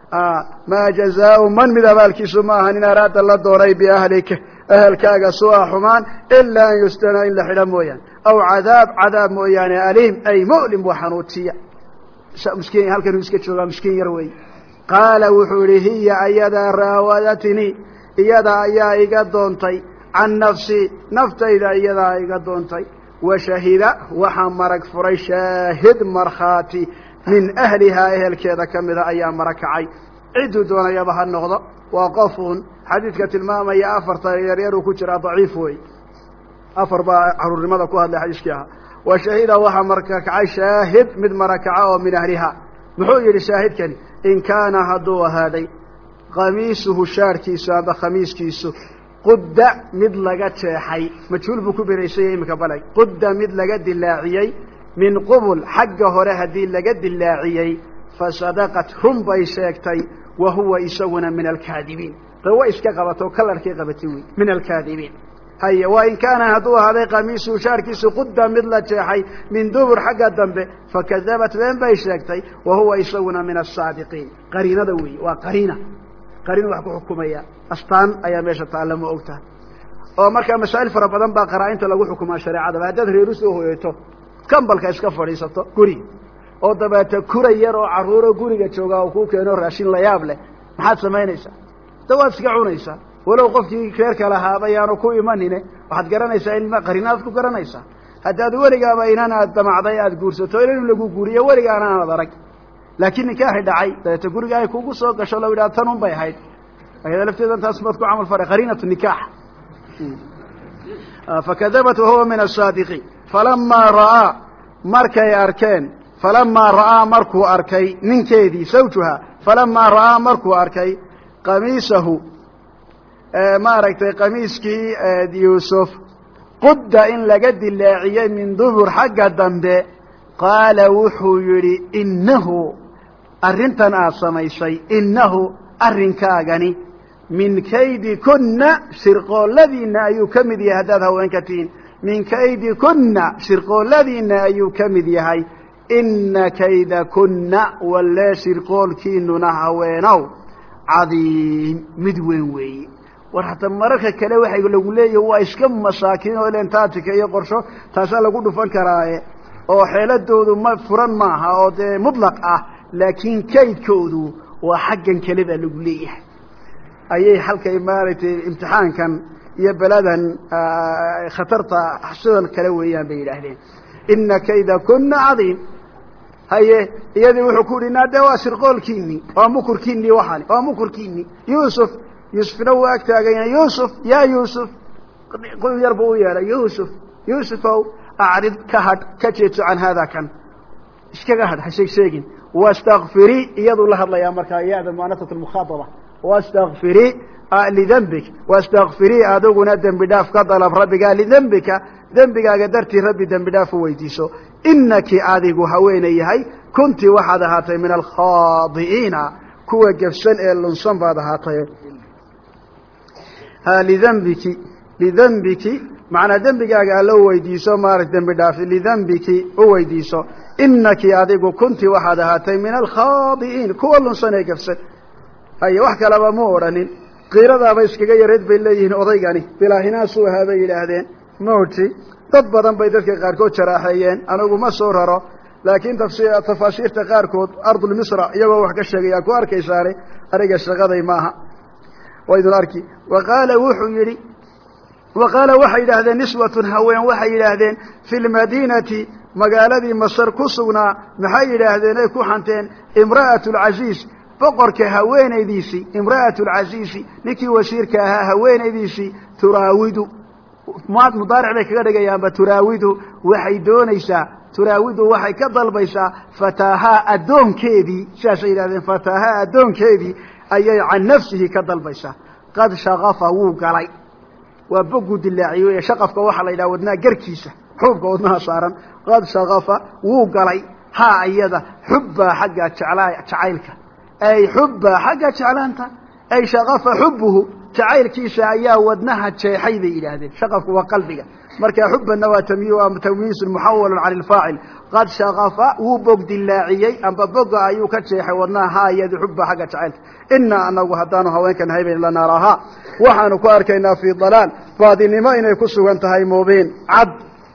maa jazaau man mid abaalkiisu ma ahanin araada la doonay biahlika ehelkaaga suu'a xumaan ilaa an yusjana in la xidha mooyaane aw cadaab cadaab mooyaane aliim ay mu'lim wa xanuujiya مسكين هل كانوا يسكتشوا مسكين يروي قال وحوري هي أيدا راودتني إيدا أيا إيقادونتي عن نفسي نفتي إذا إيدا إيقادونتي وشهد وحمرك فري شاهد مرخاتي من أهلها أهل كذا كم إذا أيام مركعي عدوا دون يبها النغضة وقفون حديث كتلمام يا أفر طيار وكترا ضعيف وي أفر عرور لماذا كوها لحديث كيها وشهد وحمرك عي شاهد من مركعه من أهلها محوي لشاهد كان إن كان هدو هذي قميصه شاركيس هذا خميس كيسو قد مدلقة حي مجهول بكو بريسيه مكبلي قد مدلقة اللاعيي من قبل حق هره دي لقد اللاعيي فصدقت هم بيشاكتي وهو يسون من الكاذبين فهو إسكا قبطه كلر كي قبطيوي من الكاذبين هيا وإن كان هدو هذا قميصه شاركيس قد مدلقة حي من دبر حق الدنب فكذبت بين بيشاكتي وهو يسون من الصادقين قرينة دوي وقرينة قرين وحكو حكومية أستان أيام يشا تعلموا أوقتها ومركا مسائل فربضان با قرائنت لغو حكومة الشريعة بعدد ريروسي وهو يتو كم بالك اسكفر يسطو قري oo dabeeta kuray yar oo caruuro guriga jooga oo ku keeno raashin la yaab leh maxaad sameynaysaa tawaad iska cunaysaa walow qofkii keerka lahaa bayaano ku imanine waxaad garanaysaa in qarinaad ku garanaysaa haddaad weligaaba inaan aad damacday aad guursato in lagu guuriyo weligaana aan adarag laakiin nikaax dhacay dabeeta guriga ay kugu soo gasho la yiraahdo tan un bay ahayd ayada lafteedan taas mad ku amal fara qarinatu nikaax fakadabat wa huwa min as-sadiqin falamma raa markay arkeen فلما رأى مركو أركي ننكيدي زوجها فلما رأى مركو أركي قميصه آه ما رأيت قميصكي آه يوسف قد إن لقد اللاعي من ظهر حق الدنب قال وحو يري إنه أرنتنا أصميسي إنه أرنكاغني من كيد كنا سرقوا الذين أيكمد يهدادها وانكتين من كيد كنا سرقوا الذين أيكمد يهي إن كيد كنا ولا سرقول كيننا هوينو عظيم مدوين وي وحتى مركه كلا waxay lagu leeyahay waa iska masaakiin oo leentaadka iyo qorsho taas lagu dhufan karaa oo xeeladoodu ma furan maaha oo de mutlaq ah laakiin kaydkoodu waa xaggan kalida lagu leeyahay ayay halkay maaratay imtixaankan iyo baladan khatarta xasuudan kala weeyaan bay yiraahdeen إن كيد كنا عظيم هي يدي وحكوري نادى واسرقول كيني ومكر كيني وحالي ومكر كيني يوسف يوسف لو أكتاقين يوسف يا يوسف قل يربو يا يوسف يوسف أعرض كهد كتيت عن هذا كان إيش كهد حشيك شيقين واستغفري يدو الله الله يا مركا يا ذا معناته المخاطبة واستغفري لذنبك واستغفري أدوغنا الذنب داف كطلب ربك لذنبك ذنبك قدرتي ربي ذنب داف ويتيسو إنك آذيق هويني هاي كنت واحد هاتي من الخاضئين كوة قفسن اللنصن بعد هاتي ها لذنبك لذنبك معنى ذنبك قال له ويتيسو مارك ذنب داف لذنبك ويتيسو إنك آذيق كنت واحد هاتي من الخاضئين كوة اللنصن قفسن هاي وحكا لبا مورانين قيرada bay iskaga yareed bay leeyihiin odaygani bilaahinaasu haabay ilaahdeen mooti dad badan bay dadka qaar kood jaraaxayeen anagu ma soo raro laakiin tafsiir tafaasiirta qaar kood ardul misra iyagoo wax ka sheegaya ku arkaysaare ariga shaqaday maaha waydun arki waqala wuxuu yiri waqala waxa ilaahdeen niswatun haween waxa ilaahdeen fil madinati magaaladii masar ku sugnaa maxay ilaahdeen ay ku xanteen imra'atul aziz boqorka haweenaydiisi imra'atul azizi niki wasiirka ahaa haweenaydiisi turaawidu maad mudaaric bay kaga dhigayaan ba turaawidu waxay doonaysaa turaawidu waxay ka dalbaysaa fataha adoonkeedii sidaas ay yiraahdeen fataha adoonkeedii ayay can nafsihi ka dalbaysaa qad shaqafa wuu galay waa bogu dilaaciyo ee shaqafka waxa la yiraahdaa wadnaa garkiisa xubka wadnaha saaran qad shaqafa wuu galay ha ayada xubba xagga jacaylka أي حب حاجة جعلانتا أي شغف حبه تعير كيسا أياه ودنها تشيحيذ إلى هذه شغف وقلبك مركا حب النوى تمييز محول عن الفاعل قد شغف وبقد اللاعي أم ببقى أيوك تشيحي ودنها يد حب حاجة جعلت إنا أنه هدانها وين كان هيبين لنا راها وحن كاركينا في ضلال فهذه ما إن يكسوا انتهي مبين عد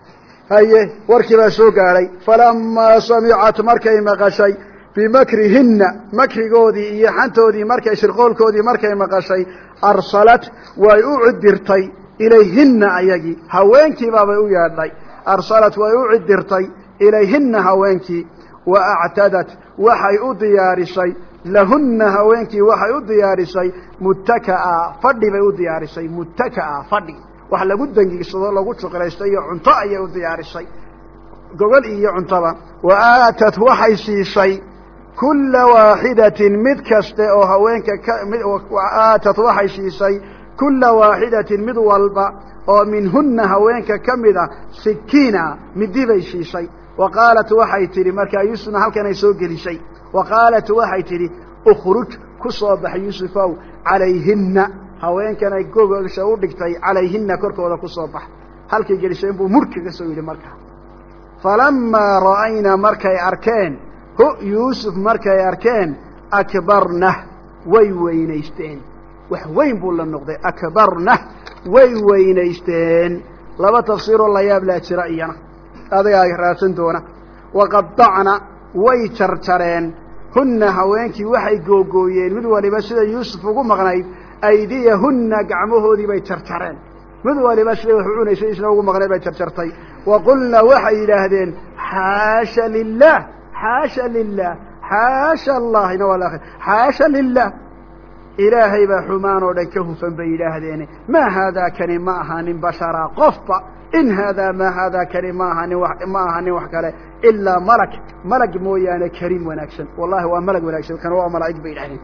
haye warkii baa soo gaadhay falamaa samicat markay maqashay bimakrihinna makrigoodii iyo xantoodii markay shirqoolkoodii markay maqashay arsalat way u cidirtay ilayhinna ayagii haweenkiibaabay u yeedhay arsalat way u cidirtay ilayhinna haweenkii wa actadat waxay u diyaarisay lahunna haweenkii waxay u diyaarisay muttaka'a fadhi bay u diyaarisay muttaka'a fadhi wax lagu dangigsado lagu juqraystay iyo cunto ayay u diyaarisay gogol iyo cuntoba wa aatat waxay siisay kulla waaxidatin mid kaste oo haweenka ka wa aatat waxay siisay kulla waaxidatin mid walba oo minhunna haweenka ka mida sikiina midi bay siisay wa qaalat waxay tidhi markaa yuusufna halkan ay soo gelisay wa qaalat waxay tidhi ukhruj ku soo bax yuusufow calayhinna haweenkan ay gogogsha u dhigtay calayhinna korkooda ku soo bax halkay gelisay inbuu murkaga soo yidhi markaa falamaa ra'ayna markay arkeen hu yuusuf markay arkeen akbarnah way weynaysteen wax weyn buu la noqday akbarnah way weynaysteen laba tafsiiroo la yaab laa jira iyana adagaa raadsan doona waqadacna way jarjareen hunna haweenkii waxay googooyeen mid waliba sida yuusuf ugu maqnayd aydiyahunna gacmahoodii bay jarjareen mid waliba siday wax u cunaysay isna ugu maqnayd bay jarjartay wa qulna waxay yidhaahdeen xaasha lilah xaasha lilah xaasha allahina waa laakir xaasha lilah ilaahay baa xumaan oo dhan ka hufan bay yidhaahdeen maa haadaa kani ma ahaanin basharaa qofba in haadaa maa haadaa kani ma ahaanin ma ahanin wax kale ilaa malag malag mooyaane kariim wanaagsan wallahi waa malag wanaagsan kana waa malaa'ig bay yidhahdeen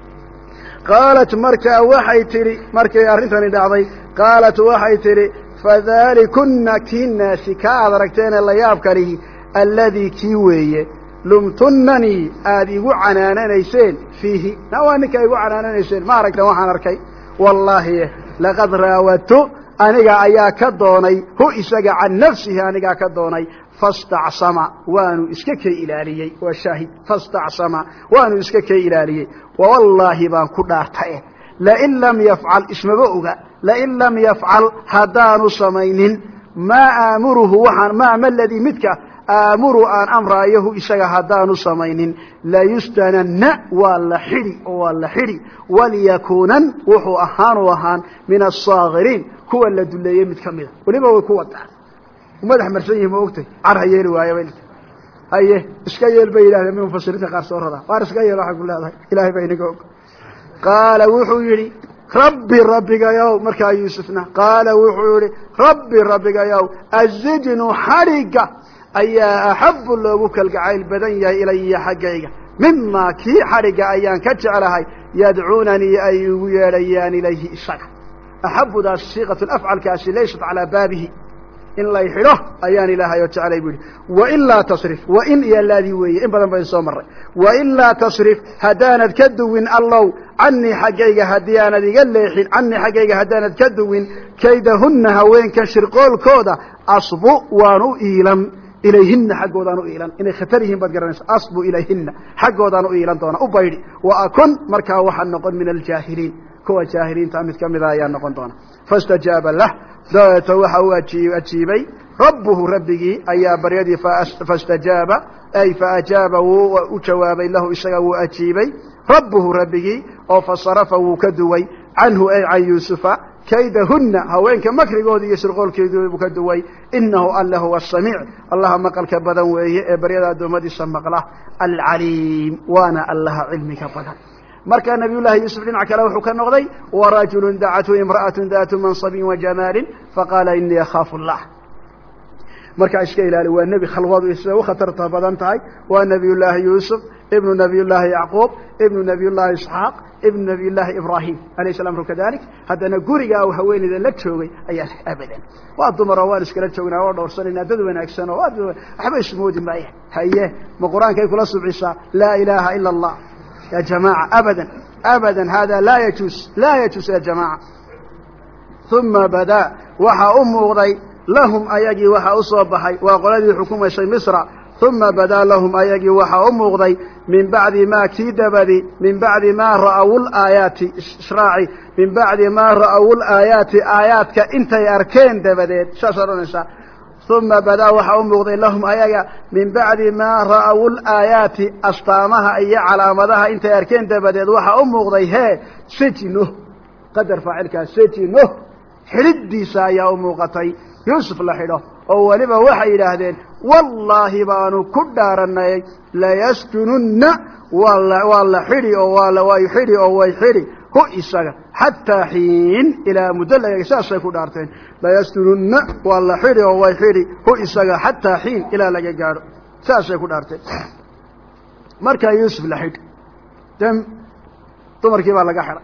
qaalat markaa waxay tidhi markay arrintani dhacday qaalat waxay tidhi fadaalikuna kii naasi kaa aad aragteenee la yaabkanihi alladii kii weeye lumtunnanii aada igu canaananayseen fiihi na waa ninka igu canaananayseen ma aragteen waxaan arkay wallaahi laqad raawadtu aniga ayaa ka doonay hu isaga can nafsihi anigaa ka doonay fastacsama waanu iska kay ilaaliyey waa shaahid fastacsama waanu iska kay ilaaliyey wawallaahi baan ku dhaartae lain lam yafcal ismaba oga lain lam yafcal haddaanu samaynin maa aamuruhu waxaan ma ma ladii midka aamuru aan amraayahu isaga haddaanu samaynin layustananna waa la xidhi oo waa la xidhi walyakuunan wuxuu ahaanu ahaan min asaakiriin kuwa la duleeyey mid ka mida weliba way ku wadaan madax marsan yihi ma ogtay car ha yeeli waayo bay haye iska yeel bay yidhahdeen mi mufasiriinta qaar soo radaa waar iska yeel waxay ku leedahay ilaahay baa inaga og qaala wuxuu yidhi rabbi rabbigayow markaa yuusufna qaala wuxuu yihi rabbi rabbigayow azijnu xadhigga ayaa axabu loogu kalgacayl badan yahay ilaya xaggayga mimaa kii xadhigga ayaan ka jeclahay yadcuunanii ay igu yeedhayaan ilayhi isaga axabudaas siiqatu afcalkaasi laysat calaa baabihi in lay xidho ayaan ilaahay oo jeclay buu yidhi wailaa tasrif wain iyo laadii weeye in badan bayn soo marray wailaa tasrif haddaanad ka duwin allow canii xaggayga haddii aanad iga leexin canii xaggayga haddaanad ka duwin kaydahunna haweenka shirqoolkooda asbu waan u iilan ilayhinna xaggoodaan u iilan inay khatar yihiin baad garanaysa asbu ilayhinna xaggoodaan u iilan doona u baydhi wa akun markaa waxaan noqon min aljaahiliin kuwa jaahiliinta mid ka mida ayaa noqon doona faاstajaaba lah dabeeto waxa uu ajiibay rabbuhu rabbigii ayaa baryadii faاstajaaba ay faajaaba wuu u jawaabay lahu isaga wuu ajiibay rabbuhu rabbigii oo fasarafa wuu ka duway canhu ay can yuusufa kaydahunna haweenka makrigoodii iyo shirqoolkeedii buu ka duway inahu alla huwa asamiic allaha maqalka badan weeye ee baryada addoommadiisa maqla alcaliim waana allaha cilmiga badan markaa nabiy llaahi yuusuf dhinac kale wuxuu ka noqday warajulu dacathu imra'atu daatu mansabin wajamaalin faqaala inii akhaafu llah markaa iska ilaali waa nebi khalwadu sida u khatarta badan tahay waa nabiy llaahi yuusuf ibnu nabiy llaahi yacquub ibnu nabiy llaahi isxaaq ibnu nabiy llaahi ibraahim alayh salam ru kadalik haddana gurigaa u haweeneyda la joogay ayaa abadan waa dumaro waan iskala joognaa oo dhowrsanayna dad wanaagsan oo waxba ismoodi maaya haye ma qur-aankay kula subcisaa laa ilaaha ila allah يا جماعة أبدا أبدا هذا لا يجوز لا يجوز يا جماعة ثم بدا وحا أمغضي لهم أيجي وحا أصبحي وقلدي حكومة شي مصر ثم بدا لهم أيجي وحا أمغضي من بعد ما كيد بدي من بعد ما رأوا الآيات إشراعي من بعد ما رأوا الآيات آياتك انت ياركين دبديت شاشر نساء ثم بدا وحا أمغضي لهم أيها من بعد ما رأوا الآيات أصطامها أي علامتها انت يركين دبدد وحا أمغضي هي سجنه قدر فاعلك سجنه حردي سايا أمغطي يوسف لحده أولما وحي لهذين والله بانو كدارنا لا يسجنن والله والله حري أو والله ويحري أو ويحري هو إساق حتى حين إلى مدلة يساسا كدارتين لا يسجنن والله حري أو ويحري هو إساق حتى حين إلى لقار ساسا كدارتين مركا يوسف لحد تم تمر كيبا لقحر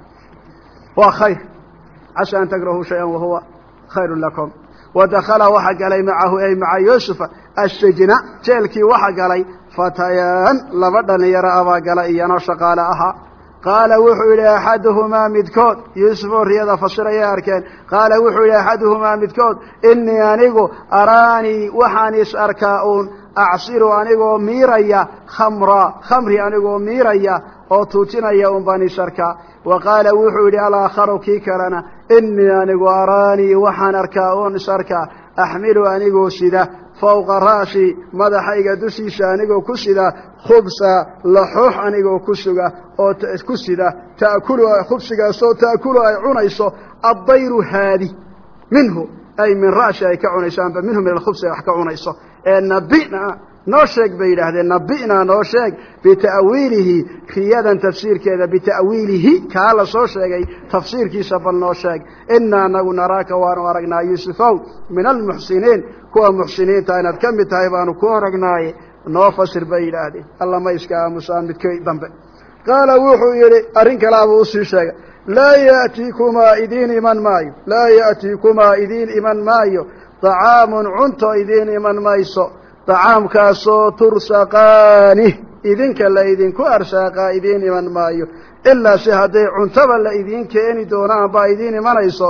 وخير عسى أن تقرأوا شيئا وهو خير لكم ودخل وحق علي معه أي مع يوسف السجن تلكي وحق علي فتيان لبدن يرى أبا قال نشقال أها قال وحو إلى أحدهما مدكود يوسف الرياضة فصير يا أركان قال وحو إلى أحدهما مدكود إني أنيقو أراني وحانيس أركاؤون أعصير أنيقو ميريا خمرا خمري أنيقو ميريا أو توتنا يوم بني شركا وقال وحو إلى الآخر كيكرنا إني أنيقو أراني وحان أركاؤون شركا أحمل أنيقو سيدا فوق راسي مدحيغا دسيسا انيغو كسيدا خبزا لحوح انيغو كسوغا او كسيدا تاكل خبزا سو تاكل اي عنيسو الضير هادي منه اي من راسي اي كعنيسان منهم من الخبز wax ka cunayso ee nabina noo sheeg bay yiraahdeen nabina noo sheeg bitaawiilihi khiyadan tafsiirkeeda bitaawiilihi kala soo sheegay tafsiirkiisa bal noo sheeg inna nagu naraka wa aragnaa yusufow min almuhsinin kuwa muhsiniinta inaad ka mid tahay baanu ku aragnaaye noo fasir bay yiraahdeen alla ma iska aamusaan midkay dambe qaala wuxuu yiri arin kale uu sii sheegay la yaatikuma idin iman maayo la yaatikuma idin iman maayo طعام عنتو idin iman mayso طعام كاسو ترسقانه إذن كلا إذن كو أرساقا إذن إمان مايو إلا سيهدي عنتبا لإذن كيني دونان با إذن إمان إيسو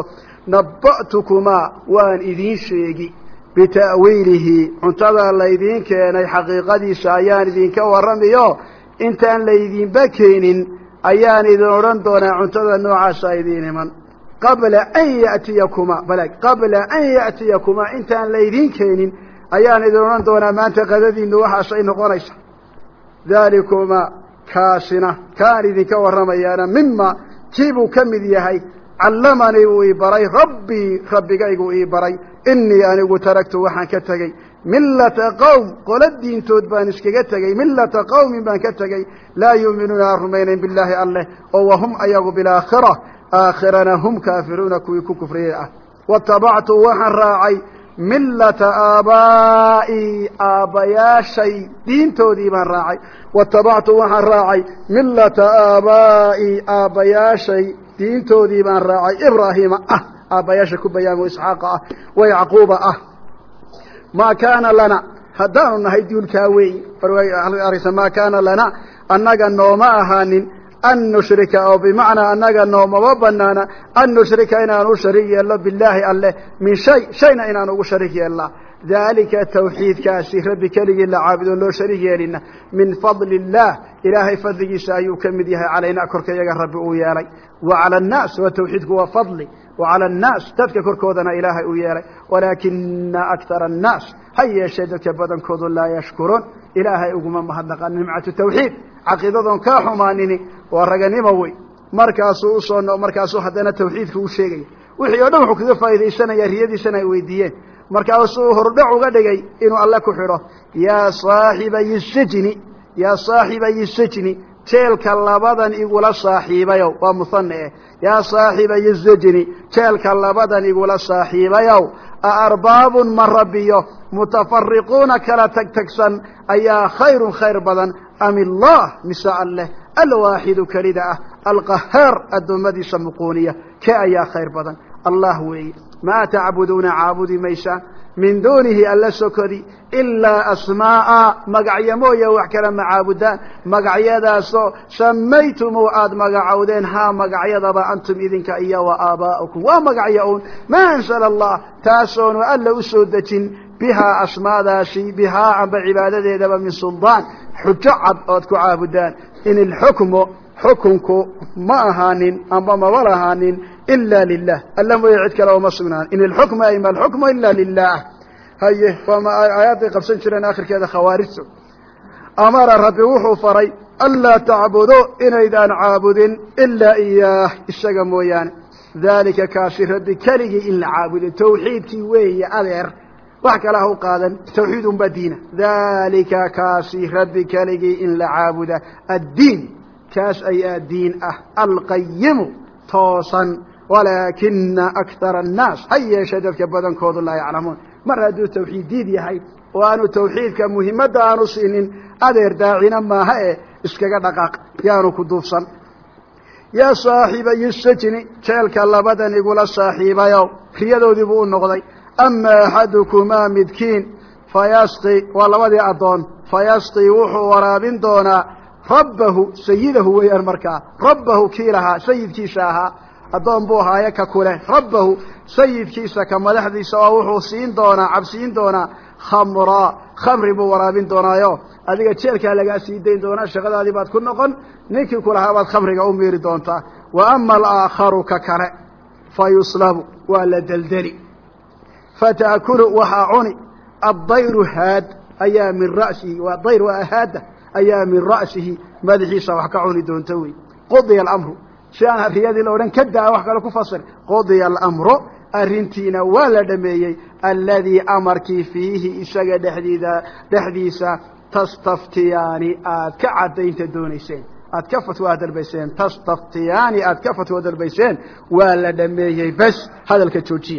نبأتكما وان إذن شيقي بتأويله عنتبا لإذن كيني حقيقة دي سايان إذن كورميو إنتان لإذن بكينين أيان إذن رندونا عنتبا نوعا سايدين إمان قبل أن يأتيكما بلك قبل أن يأتيكما إنتان لإذن كينين أيان إذن دونا ما أنت قددين وحا شيء نقونيس ذلكما كاسنا كان إذن كورميانا مما كيبو كمديهي علمني وإبري ربي ربي قيقو إبري إني أنيقو تركت وحا كتغي ملة قوم قل الدين تودبانش كتغي ملة قوم بان كتغي لا يؤمنون الرمين بالله الله وهم أيقو بالآخرة آخرنا هم كافرون كويكو كفرية واتبعت وحا راعي ملة آبائي آبياشي دين تودي من راعي واتبعت وحا راعي ملة آبائي آبياشي دين تودي من راعي إبراهيم أه آبياشي كبيان وإسحاق أه ويعقوب أه ما كان لنا هدان نهيديو الكاوي ما كان لنا أنك النوما أهانين أن نشرك أو بمعنى أنك النوم وبنانا أن نشرك إنا نشرك الله بالله الله من شيء شيء إنا نشرك الله ذلك التوحيد كاسي ربك لي إلا عابد له شريك لنا من فضل الله إلهي فضلك سايوك مديها علينا كرك يا رب ويالي وعلى الناس والتوحيد هو فضلي وعلى الناس تذكر كودنا إلهي ويالي ولكن أكثر الناس هيا شهدك بدن كود لا يشكرون إلهي أقوم مهدقا نمعة التوحيد عقيدتهم كاحمانيني ورغنيموي markaasuu soo no markaasuu hadana tawxiidku u sheegay wixii oo dhan wuxuu kaga faa'iideysanaya riyadiisana ay weydiiyeen markaasuu hordhac uga dhigay inuu alla ku xiro ya saahiibay sijni ya saahiibay sijni jeelka labadan igula saaxiibayo waa musanne ya saahiibay sijni jeelka labadan igula saaxiibayo arbabun marabbiyo mutafarriquna kala tagtagsan ayaa khayrun khayr badan am allah misa allah الواحد كريدة القهار الدمدي سمقونية كأيا خير بدن الله وي ما تعبدون عابد ميسا من دونه ألا سكري إلا أسماء مقعيمو يوحكرا معابدان مقعيدا سو سميتمو آد مقعودين ها مقعيدا بأنتم إذنك إيا وآباؤكم ومقعيون ما أنزل الله تاسون وألا أسودة بها أسماء داشي بها عن بعبادة دبا من سلطان حجعد أدكو عابدان إن الحكم حكمك ما أهانين أما ما ولا أهانين إلا لله اللهم يعدك لو مصنان إن الحكم أيما الحكم إلا لله haye wama aayaadii qabsan jireen aakhirkeeda khawaarijtu amara rabbi wuxuu faray allaa tacbudu inaydaan caabudin ilaa iyaah isaga mooyaane daalika kaasi rabbi keligii in la caabudo tawxiidkii weeye adeer wax kale ha u qaadan tawxiid unbaa diina daalika kaasi rabbi keligii in la caabuda addiin kaas ayaa diin ah alqayimu toosan walaakina akthara annaas ha yeeshe dadka badankoodu laa yaclamuun mar hadduu tawxiid diid yahay oo aanu tawxiidka muhimadda aanu siinin adeer daacina maaha e iskaga dhaqaaq yaanu ku duufsan yaa saaxiibayi sajni jeelka labadan igula saaxiibayow riyadoodii buu u noqday ama axadukumaa midkiin fayasqi waa labadii addoon fayasqi wuxuu waraabin doonaa rabbahu sayidahu weeyaan markaa rabbahu kii lahaa sayidkiisa ahaa addoon buu ahaaye ka kule rabbahu sayidkiisa ka madaxdiisa oo wuxuu siin doonaa cabsiin doonaa khamraa khamri buu waraabin doonaayo adiga jeelkaa lagaa sii dayn doonaa shaqadaadii baad ku noqon ninkii ku lahaa baad khamriga u miiri doontaa wa ama alaakharu ka kale fa yuslabu waa la deldeli fataakulu waxaa cuni addayru haad ayaa min ra'sihi waa dayr waa haada ayaa min ra'sihi madaxiisa wax ka cuni doonta wey qudiya alamru si aan riyadii la odhan ka daa wax kale ku fasir qudiya alamru arrintiina waa la dhameeyey alladii amarkii fiihi isaga dhexdiida dhexdiisa tastaftiyaani aad ka caddaynta doonayseen aad ka fatwa dalbayseen tastaftiyaani aad ka fatwa dalbayseen waa la dhameeyey bas hadalka joojiya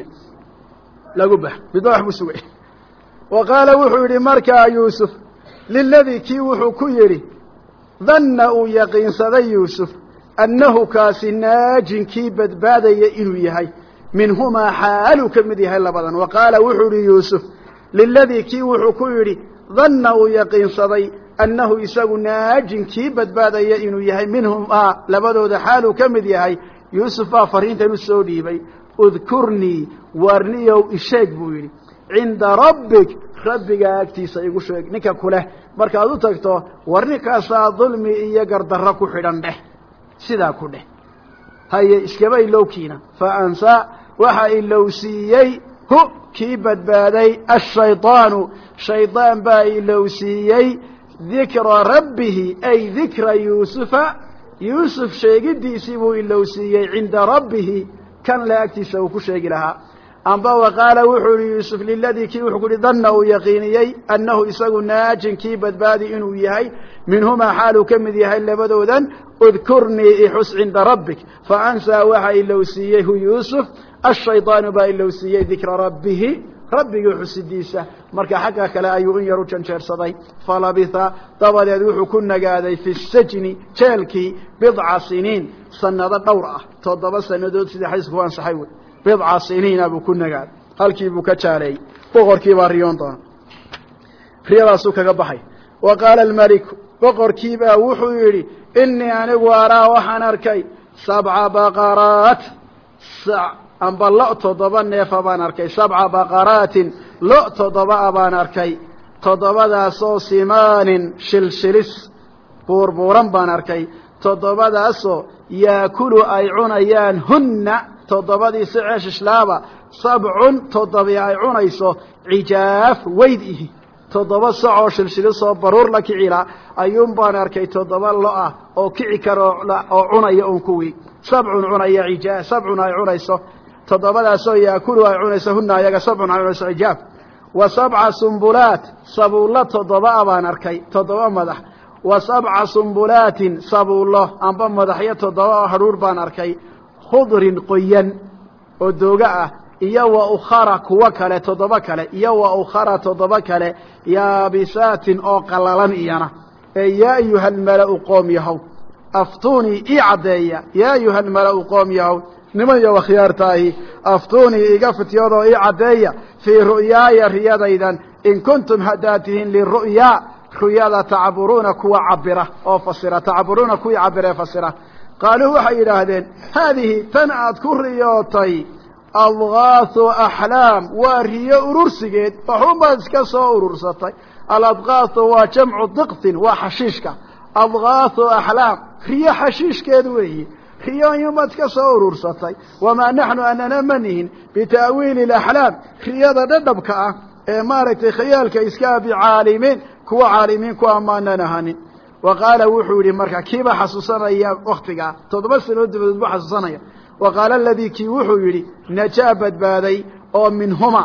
lagu bax bidoox buu sugay wa qaala wuxuu yidhi markaa yuusuf liladii kii wuxuu ku yidhi danna uu yaqiinsaday yuusuf annahu kaasi naajin kii badbaadaya inuu yahay minhumaa xaaluu ka mid yahay labadan wa qaala wuxuu yidhi yuusuf liladii kii wuxuu ku yidhi danna uu yaqiinsaday annahu isagu naajin kii badbaadaya inuu yahay minhumaa labadooda xaaluu ka mid yahay yuusuf baa fariintan u soo dhiibay udkurnii warniyow isheeg buu yidhi cinda rabbik rabbigaa agtiisa igu sheeg ninka kuleh markaad u tagto war ninkaasaa dulmi iyo gardarro ku xidhan dheh sidaa ku dheh haye iskaba ilowkiina fa ansaa waxaa ilowsiiyey hu kii badbaaday ashaydaanu shaydaan baa ilowsiiyey dikra rabbihi ay dikra yuusufa yuusuf sheegidiisii buu ilowsiiyey cinda rabbihi kan le agtiisa uu ku sheegi lahaa amba wa qaala wuxuu yihi yuusuf liladii kii wuxuu ku yihi danna uu yaqiiniyey annahu isagu naajin kii badbaadi inuu yahay minhumaa xaaluu ka mid yahay labadoodan udkurnii ixus cinda rabbik faansaa waxaa ilowsiiyey hu yuusuf ashaydaanu baa ilowsiiyey dikra rabbihi rabbigii xusidiisa marka xagga kale ayuu in yar u janjeersaday falabitha dabadeed wuxuu ku nagaaday fi sajni jeelkii bidca siniin sanado dhowr ah toddoba sanadood sida xadiisku ku ansaxay wey bidca siniina buu ku nagaaday halkii buu ka jaaleeyey boqorkii baa riyoon doona riyadaasuu kaga baxay wa qaala almaliku boqorkii baa wuxuu yidhi inii anigu araa waxaan arkay sabca baqaraat amba lo toddoba neefa baan arkay sabca baqaraatin lo toddoba a baan arkay toddobadaasoo simaanin shilshilis buurbuuran baan arkay toddobadaasoo yaakulu ay cunayaan hunna toddobadii si ceeshishlaaba sabcun toddobii ay cunayso cijaaf weyd ihi toddoba socoo shilshilisoo baruur la kicila ayuun baan arkay toddoba lo ah oo kici karo oo cunaya un kuwii sabcun cunaya ijaa sabcun ay cunayso toddobadaasoo yaakulu ay cunayso hunna ayaga sabcun ay cunayso cijaaf wa sabca sumbulaat sabuullo toddoba a baan arkay toddoba madax wa sabca sumbulaatin sabuullo amba madaxyo toddoba oo hadhuur baan arkay khudrin qoyan oo dooga ah iyo wa ukhara kuwo kale toddoba kale iyo wa ukhara toddoba kale yaabisaatin oo qallalan iyana ee yaa ayuha almala'u qoom yahow aftuunii ii caddeeya yaa ayuha almala'u qoom yahow niman yow akhyaartaahi aftuunii iga fityoodoo ii caddeeya fii ru'yaaya riyadaydan in kuntum haddaad tihiin liru'yaa ruyada tacburuuna kuwa cabira oo fasira tacburuuna kuwii cabira ee fasira qaaluu waxay yidhaahdeen haadihi tan aad ku riyootay adgaahu axlaam waa riyo urursigeed waxuunbaad iska soo urursatay aladgaahu waa jamcu diqtin waa xashiishka adgaahu axlaam riyo xashiishkeed weeyi riyooyinbaad iska soo urursatay wamaa naxnu anana ma nihin bita'wiili alaxlaam riyada dhadhabka ah maaragtay khayaalka iska bicaalimiin kuwa caalimiin ku amaanan ahanin waqaala wuxuu yidhi marka kiiba xasuusanaya waktigaa toddoba sanood dabadeed buu xasuusanaya waqaala aladii kii wuxuu yidhi najaa badbaaday oo minhuma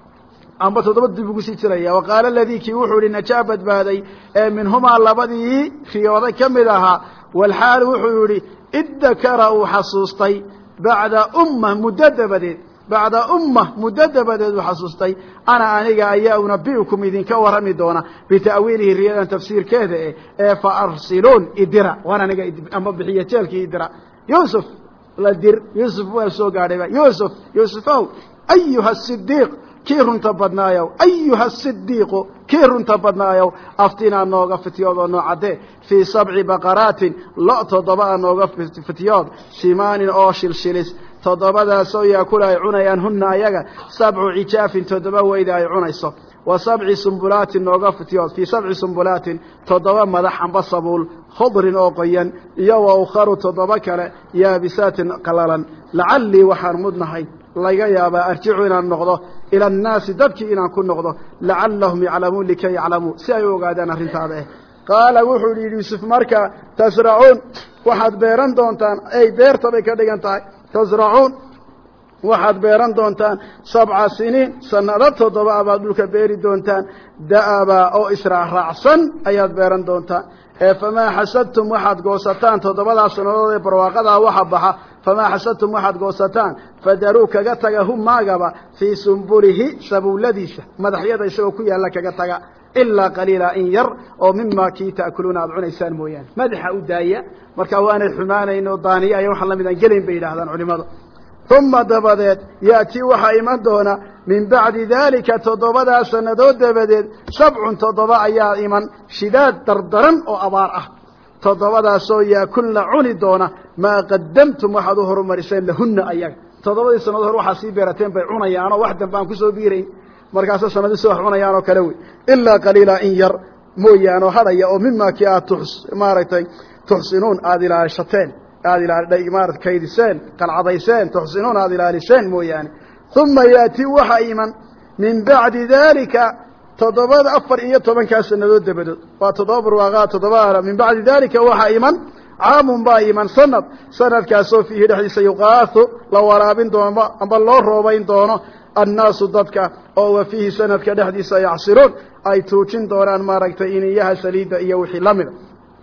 amba toddoba dib ugu sii jiraya waqaala aladii kii wuxuu yidhi najaa badbaaday ee minhumaa labadii riyooday ka mid ahaa walxaal wuxuu yidhi iddakara uu xasuustay bacda umma muddo dabadeed bacda umma muddo dabadeed uu xasuustay ana aniga ayaa unabiukum idinka warrami doona bita'wiilihi riyadan tafsiirkeeda eh ee fa arsiluun idira waan aniga amba bixiya jeelkii idira yuusuf la dir yuusuf waa soo gaadhayba yuusuf yuusufow ayuha sidiiq kii runta badnaayow ayuha sidiiqu kii runta badnaayow aftinaa nooga fityood oo noo caddee fii sabci baqaraatin lo toddoba a nooga fityood simaanin oo shilshilis toddobadaasoo yaakula ay cunayaan hunna ayaga sabcu cijaafin toddoba weyda ay cunayso wa sabci sumbulaatin nooga fityood fii sabci sumbulaatin toddoba madax amba sabuul khudrin oo qoyan iyo wa ukharu toddoba kale yaabisaatin qalalan lacallii waxaan mudnahay laga yaabaa arjicu inaan noqdo ila annaasi dadkii inaan ku noqdo lacallahum yaclamuun likay yaclamuu si ay u ogaadaan arrintaada eh qaala wuxuu yidhi yuusuf marka tasracuun waxaad beeran doontaan ey beerta bay ka dhigan tahay tasracuun waxaad beeran doontaan sabca siniin sanado toddoba abaad dhulka beeri doontaan da'aba oo israacraacsan ayaad beeran doontaan ee famaa xasadtum waxaad goosataan toddobadaas sannadood ee barwaaqadaa waxa baxa famaa xasadtum waxaad goosataan fadaruu kaga taga hum maagaba fii sumbulihi sabuulladiisa madaxyada isagoo ku yaalla kaga taga ilaa qaliila in yar oo mimaa kii ta'kuluuna aad cunaysaan mooyaane madaxa u daaya markaa waanay xumaanayn oo daaniya aya waxaan la mid aan gelayn bay yidhaahdaan culimadu uma dabadeed yaatii waxaa iman doona min bacdi daalika toddobadaa sannadood dabadeed sabcun toddoba ayaa iman shidaad dardaran oo abaar ah toddobadaasoo yaakulna cuni doona maa qadamtum waxaad u horumariseen lahunna ayaga toddobadii sannadood hor waxaa sii beerateen bay cunayaanoo wax dambe aan kusoo biirayn markaasa sanadii soo wax cunayaan oo kale wey ilaa qaliila in yar mooyaanoo hadhaya oo mimaa kii aad maaragtay tuxsinuun aada ilaashateen aada ilaa maarad kaydiseen qalcadayseen tuxsinuun aada ilaaliseen mooyaane uma yaatii waxaa iman min bacdi daalika toddobada afar iyo tobankaa sannadood dabadood waa toddoba barwaaqaa toddoba min bacdi daalika waxaa iman caamun baa iman sanad sanadkaasoo fiihi dhexdiisa yuqaahu la waraabin doono amba loo roobayn doono annaasu dadka oo wa fiihi sanadka dhexdiisa yacsiruun ay tuujin doonaan maaragtay iniyaha saliidda iyo wixii la mida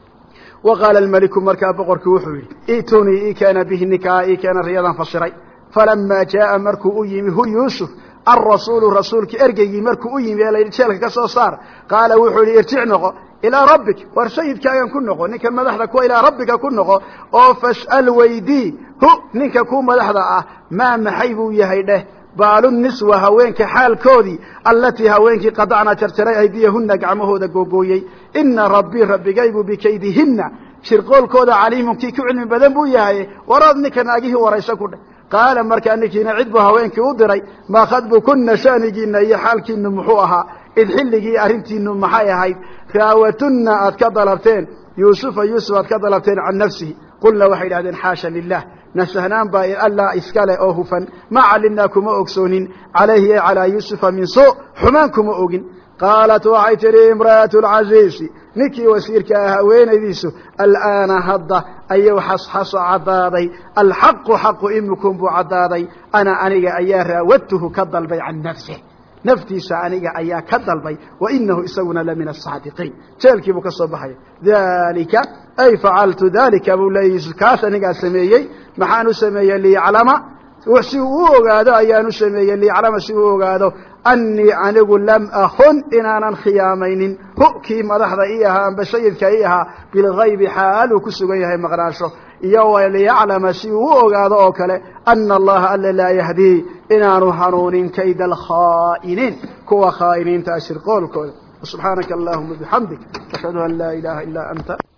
wa qaala almeliku markaa boqorkii wuxuu yidhi i'tunii ii keena bihi ninkaa ii keena riyadan fasiray falamaa jaa'a markuu u yimi hu yuusuf alrasuulu rasuulkii ergeygii markuu u yimi ee la yidhi jeelka ka soo saar qaala wuxuu yidhi irjic noqo ilaa rabbik war sayidkaagan ku noqo ninkan madaxda kuwa ilaa rabbika ku noqo oo fas'al weydii hu ninka kuu madaxda ah maa maxay buu yahay dheh baalu niswa haweenka xaalkoodii allatii haweenkii qadacna jarjaray aydiyahunna gacmahooda googooyey ina rabbii rabbigaygu bikaydihinna shirqoolkooda caliimun kii ku cilmi badan buu yahay waraad ninka naagihii warayso ku dheh qaala markaa ninkiina cid buu haweenkii u diray maa khadbukunna shaanigiinna iyo xaalkiinu muxuu ahaa id xilligii arrintiinu maxay ahayd raawatunna aad ka dalabteen yuusufa yuusuf aad ka dalabteen can nafsihi qulna waxay idhahdeen xaasha lilah nasahnaan baa allaa iskale oo hufan ma calimnaa kuma ogsoonin calayhi ee calaa yuusufa min suu xumaan kuma ogin qaalat waxay tidhi imra'atu alcasiisi ninkii wasiirka ah haweenaydiisu al'aana hadda ayuu xasxaso caddaaday alxaqu xaqu imikun buu caddaaday ana aniga ayaa raawadtuhu ka dalbay can nafsih naftiisa aniga ayaa ka dalbay wa inahu isaguna la min asaadiqiin jeelkii buu ka soo baxaya dalika ay facaltu dalika buu leeya yuusuf kaas anigaa sameeyey maxaan u sameeyey liyaclama si uu u ogaado ayaan u sameeyey liyaclama si uu ogaado annii anigu lam akun inaanan khiyaamaynin hu kii madaxda ii ahaa amba sayidka ii ahaa bilgaybi xaaluu ku sugan yahay maqnaansho iyo waliyaclama si uu u ogaado oo kale ana allaha alla laa yahdii inaanu hanuunin kayda alkhaa'iniin kuwa khaa'iniinta ashirqoolkooda subxaanaka allahuma bixamdik ashhadu an laa ilaaha ilaa anta